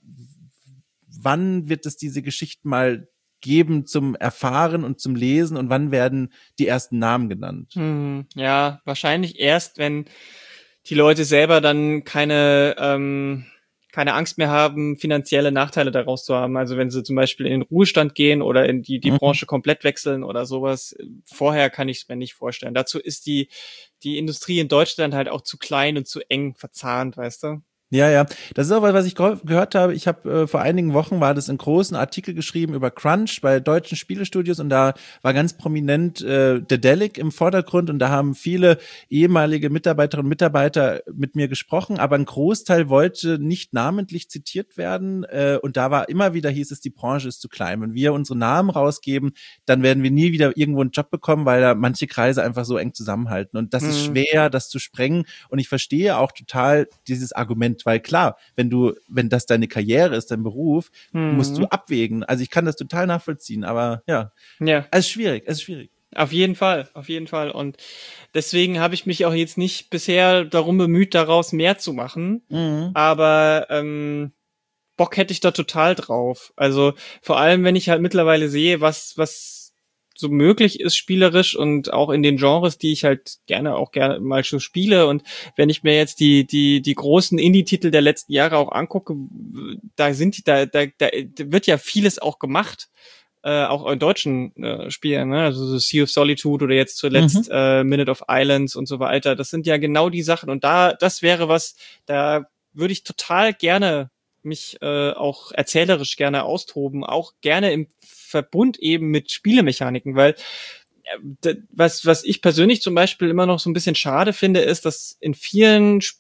wann wird es diese Geschichten mal geben zum Erfahren und zum Lesen und wann werden die ersten Namen genannt? Mhm. Ja, wahrscheinlich erst, wenn die Leute selber dann keine ähm keine Angst mehr haben, finanzielle Nachteile daraus zu haben. Also wenn sie zum Beispiel in den Ruhestand gehen oder in die, die mhm. Branche komplett wechseln oder sowas. Vorher kann ich es mir nicht vorstellen. Dazu ist die, die Industrie in Deutschland halt auch zu klein und zu eng verzahnt, weißt du? Ja, ja. Das ist auch was, was ich ge- gehört habe. Ich habe äh, vor einigen Wochen war das in großen Artikel geschrieben über Crunch bei deutschen Spielestudios und da war ganz prominent äh, Dedelic im Vordergrund und da haben viele ehemalige Mitarbeiterinnen und Mitarbeiter mit mir gesprochen, aber ein Großteil wollte nicht namentlich zitiert werden äh, und da war immer wieder, hieß es, die Branche ist zu klein. Wenn wir unsere Namen rausgeben, dann werden wir nie wieder irgendwo einen Job bekommen, weil da manche Kreise einfach so eng zusammenhalten und das hm. ist schwer, das zu sprengen und ich verstehe auch total dieses Argument, weil klar, wenn du, wenn das deine Karriere ist, dein Beruf, mhm. musst du abwägen. Also ich kann das total nachvollziehen, aber ja, ja. Es ist schwierig, es ist schwierig. Auf jeden Fall, auf jeden Fall. Und deswegen habe ich mich auch jetzt nicht bisher darum bemüht, daraus mehr zu machen. Mhm. Aber ähm, Bock hätte ich da total drauf. Also vor allem, wenn ich halt mittlerweile sehe, was was so möglich ist spielerisch und auch in den Genres, die ich halt gerne auch gerne mal so spiele. Und wenn ich mir jetzt die die die großen Indie-Titel der letzten Jahre auch angucke, da sind die, da da da wird ja vieles auch gemacht, äh, auch in deutschen äh, Spielen, ne? Also so Sea of Solitude oder jetzt zuletzt mhm. äh, Minute of Islands und so weiter. Das sind ja genau die Sachen. Und da das wäre was, da würde ich total gerne mich äh, auch erzählerisch gerne austoben, auch gerne im Verbund eben mit Spielemechaniken, weil äh, was was ich persönlich zum Beispiel immer noch so ein bisschen schade finde, ist, dass in vielen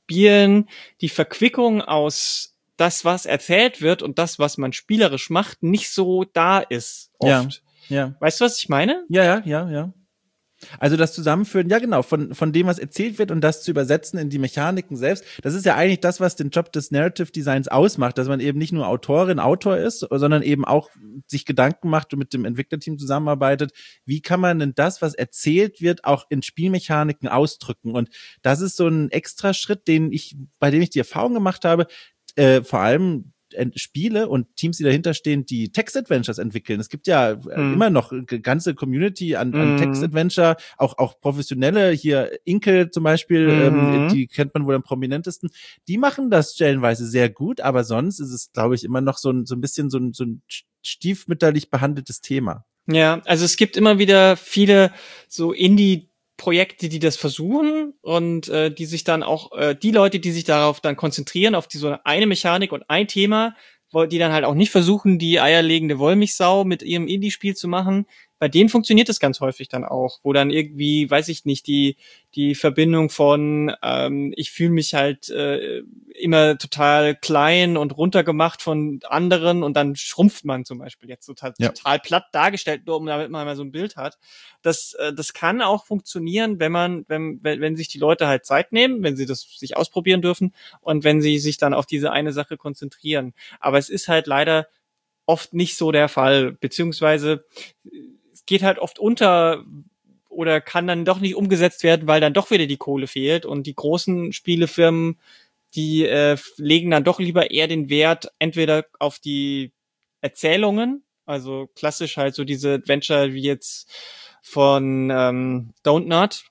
Spielen die Verquickung aus das, was erzählt wird und das, was man spielerisch macht, nicht so da ist oft. Ja, ja. Weißt du, was ich meine? Ja, ja, ja, ja. Also das Zusammenführen, ja genau, von, von dem, was erzählt wird und das zu übersetzen in die Mechaniken selbst, das ist ja eigentlich das, was den Job des Narrative Designs ausmacht, dass man eben nicht nur Autorin, Autor ist, sondern eben auch sich Gedanken macht und mit dem Entwicklerteam zusammenarbeitet, wie kann man denn das, was erzählt wird, auch in Spielmechaniken ausdrücken. Und das ist so ein extra Schritt, den ich, bei dem ich die Erfahrung gemacht habe, äh, vor allem Spiele und Teams, die dahinter stehen, die Text-Adventures entwickeln. Es gibt ja Mhm. immer noch eine ganze Community an, an Mhm. Text-Adventure, auch, auch professionelle, hier Inkel zum Beispiel, Mhm. ähm, die kennt man wohl am prominentesten. Die machen das stellenweise sehr gut, aber sonst ist es, glaube ich, immer noch so ein, so ein bisschen so ein, so ein stiefmütterlich behandeltes Thema. Ja, also es gibt immer wieder viele so Indie- Projekte, die das versuchen und äh, die sich dann auch, äh, die Leute, die sich darauf dann konzentrieren, auf die so eine Mechanik und ein Thema, wo die dann halt auch nicht versuchen, die eierlegende Wollmilchsau mit ihrem Indie-Spiel zu machen, bei denen funktioniert das ganz häufig dann auch, wo dann irgendwie, weiß ich nicht, die die Verbindung von ähm, ich fühle mich halt äh, immer total klein und runtergemacht von anderen und dann schrumpft man zum Beispiel jetzt total, Ja. total platt dargestellt, nur um damit man mal so ein Bild hat. Das äh, das kann auch funktionieren, wenn man wenn wenn wenn sich die Leute halt Zeit nehmen, wenn sie das sich ausprobieren dürfen und wenn sie sich dann auf diese eine Sache konzentrieren. Aber es ist halt leider oft nicht so der Fall, beziehungsweise es geht halt oft unter oder kann dann doch nicht umgesetzt werden, weil dann doch wieder die Kohle fehlt und die großen Spielefirmen, die äh, legen dann doch lieber eher den Wert entweder auf die Erzählungen, also klassisch halt so diese Adventure wie jetzt von ähm, Don't Nut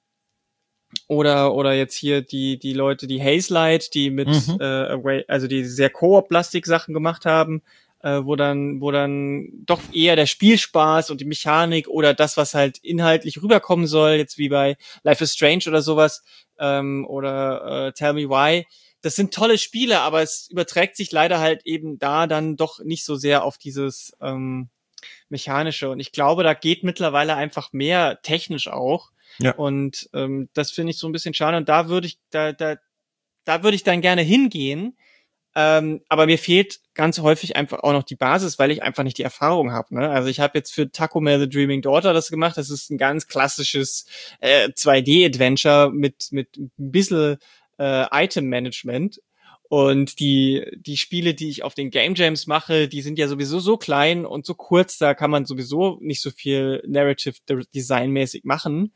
oder oder jetzt hier die die Leute, die Hazelight, die mit Mhm. äh, Away, also die sehr Koop-Lastik-Sachen gemacht haben, äh, wo dann wo dann doch eher der Spielspaß und die Mechanik oder das, was halt inhaltlich rüberkommen soll, jetzt wie bei Life is Strange oder sowas ähm, oder äh, Tell Me Why. Das sind tolle Spiele, aber es überträgt sich leider halt eben da dann doch nicht so sehr auf dieses ähm, Mechanische. Und ich glaube, da geht mittlerweile einfach mehr technisch auch. Ja. Und ähm, das finde ich so ein bisschen schade. Und da würde ich, da, da, da würde ich dann gerne hingehen. Ähm, aber mir fehlt ganz häufig einfach auch noch die Basis, weil ich einfach nicht die Erfahrung habe. Ne? Also ich habe jetzt für Takome The Dreaming Daughter das gemacht. Das ist ein ganz klassisches äh, zwei D-Adventure mit mit ein bisschen äh, Item-Management. Und die die Spiele, die ich auf den Game Jams mache, die sind ja sowieso so klein und so kurz, da kann man sowieso nicht so viel Narrative Design-mäßig machen.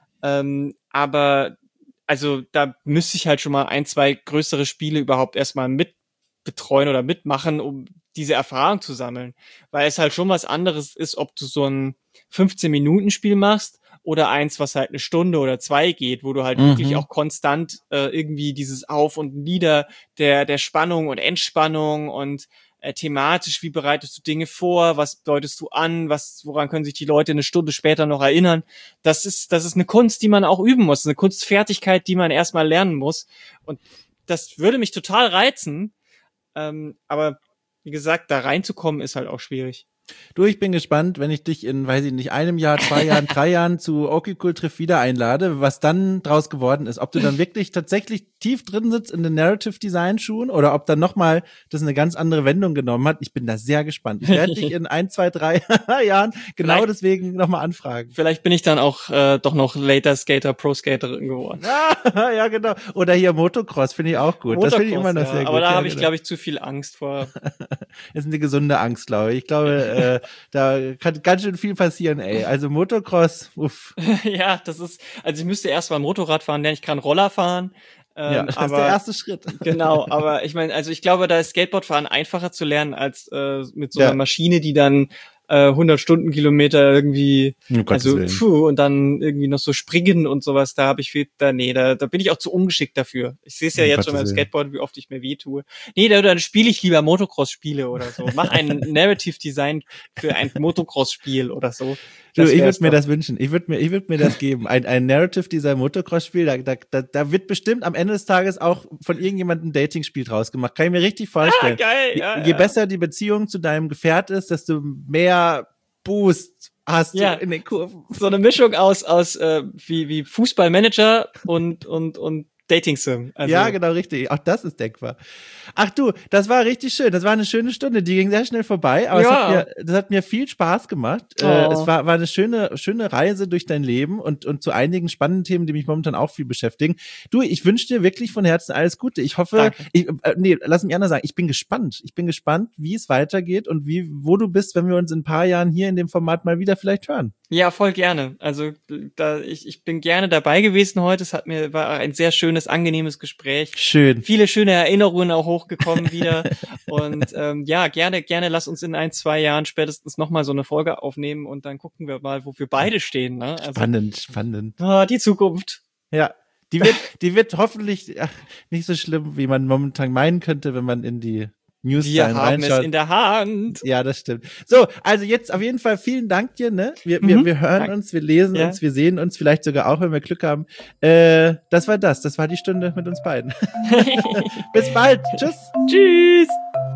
Ähm, aber also da müsste ich halt schon mal ein, zwei größere Spiele überhaupt erstmal mit betreuen oder mitmachen, um diese Erfahrung zu sammeln. Weil es halt schon was anderes ist, ob du so ein fünfzehn-Minuten-Spiel machst oder eins, was halt eine Stunde oder zwei geht, wo du halt Mhm. wirklich auch konstant äh, irgendwie dieses Auf und Nieder der der Spannung und Entspannung und äh, thematisch, wie bereitest du Dinge vor, was deutest du an, was woran können sich die Leute eine Stunde später noch erinnern. Das ist das ist eine Kunst, die man auch üben muss, eine Kunstfertigkeit, die man erstmal lernen muss. Und das würde mich total reizen, ähm, aber wie gesagt, da reinzukommen ist halt auch schwierig. Du, ich bin gespannt, wenn ich dich in, weiß ich nicht, einem Jahr, zwei Jahren, drei Jahren zu Okay Cool Triff wieder einlade, was dann draus geworden ist. Ob du dann wirklich tatsächlich tief drin sitzt in den Narrative Design Schuhen oder ob dann nochmal das eine ganz andere Wendung genommen hat. Ich bin da sehr gespannt. Ich werde dich in ein, zwei, drei Jahren genau Vielleicht- deswegen nochmal anfragen. Vielleicht bin ich dann auch äh, doch noch Later Skater, Pro Skaterin geworden. Ah, ja, genau. Oder hier Motocross finde ich auch gut. das finde ich immer noch ja, sehr gut. aber da ja, habe ich, genau. glaube ich, zu viel Angst vor. Das ist eine gesunde Angst, glaube ich. Ich glaube, äh, da kann ganz schön viel passieren, ey. Also Motocross, uff. Ja, das ist, also ich müsste erst mal Motorrad fahren, denn ich kann Roller fahren. Ähm, Ja, das aber, ist der erste Schritt. Genau, aber ich meine, also ich glaube, da ist Skateboardfahren einfacher zu lernen als äh, mit so Ja. einer Maschine, die dann äh, hundert Stundenkilometer irgendwie, Um Gottes also Willen. puh, und dann irgendwie noch so springen und sowas, da habe ich viel, da, nee, da, da bin ich auch zu ungeschickt dafür. Ich sehe es ja Um jetzt schon Gottes beim Willen. Skateboard, wie oft ich mir weh tue. Nee, da, dann spiele ich lieber Motocross-Spiele oder so. Mach ein Narrative-Design für ein Motocross-Spiel oder so. Du, Das ich wär's würde mir doch. das wünschen. Ich würde mir, ich würde mir das geben. Ein, ein Narrative dieser Motocross-Spiel, da, da, da, da wird bestimmt am Ende des Tages auch von irgendjemandem ein Dating-Spiel draus gemacht. Kann ich mir richtig vorstellen. Ah, geil, ja, je je ja. besser die Beziehung zu deinem Gefährt ist, desto mehr Boost hast Ja. du in den Kurven. So eine Mischung aus aus äh, wie wie Fußballmanager und und und Dating-Sim. Also, ja, genau, richtig. Auch das ist denkbar. Ach du, das war richtig schön. Das war eine schöne Stunde. Die ging sehr schnell vorbei, aber Ja. es hat mir, das hat mir viel Spaß gemacht. Oh. Äh, es war, war eine schöne, schöne Reise durch dein Leben und, und zu einigen spannenden Themen, die mich momentan auch viel beschäftigen. Du, ich wünsche dir wirklich von Herzen alles Gute. Ich hoffe, ich, äh, nee, lass mich anders sagen. Ich bin gespannt. Ich bin gespannt, wie es weitergeht und wie, wo du bist, wenn wir uns in ein paar Jahren hier in dem Format mal wieder vielleicht hören. Ja, voll gerne. Also da, ich, ich bin gerne dabei gewesen heute. Es hat mir war ein sehr schönes, angenehmes Gespräch. Schön. Viele schöne Erinnerungen auch hochgekommen wieder. Und ähm, ja, gerne, gerne lass uns in ein, zwei Jahren spätestens nochmal so eine Folge aufnehmen und dann gucken wir mal, wo wir beide stehen. Ne? Also, spannend, spannend. Ah, die Zukunft. Ja, die wird, die wird hoffentlich ach, nicht so schlimm, wie man momentan meinen könnte, wenn man in die News Wir haben reinschaut. es in der Hand. Ja, das stimmt. So, also jetzt auf jeden Fall vielen Dank dir, ne? Wir, Mhm. wir, wir hören Danke. uns, wir lesen Ja. uns, wir sehen uns, vielleicht sogar auch, wenn wir Glück haben. Äh, das war das. Das war die Stunde mit uns beiden. Bis bald. Tschüss. Tschüss.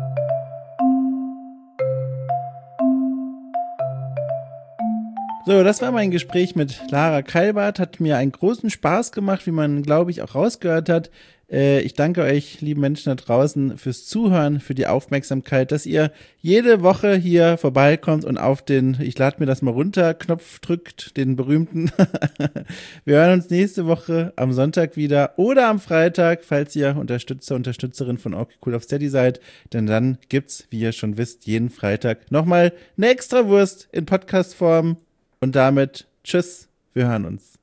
So, das war mein Gespräch mit Lara Keilbart. Hat mir einen großen Spaß gemacht, wie man, glaube ich, auch rausgehört hat. Äh, ich danke euch, lieben Menschen da draußen, fürs Zuhören, für die Aufmerksamkeit, dass ihr jede Woche hier vorbeikommt und auf den, ich lade mir das mal runter, Knopf drückt, den berühmten. Wir hören uns nächste Woche am Sonntag wieder oder am Freitag, falls ihr Unterstützer, Unterstützerin von Okay Cool auf Steady seid. Denn dann gibt's, wie ihr schon wisst, jeden Freitag nochmal eine Extrawurst in Podcast-Form. Und damit tschüss, wir hören uns.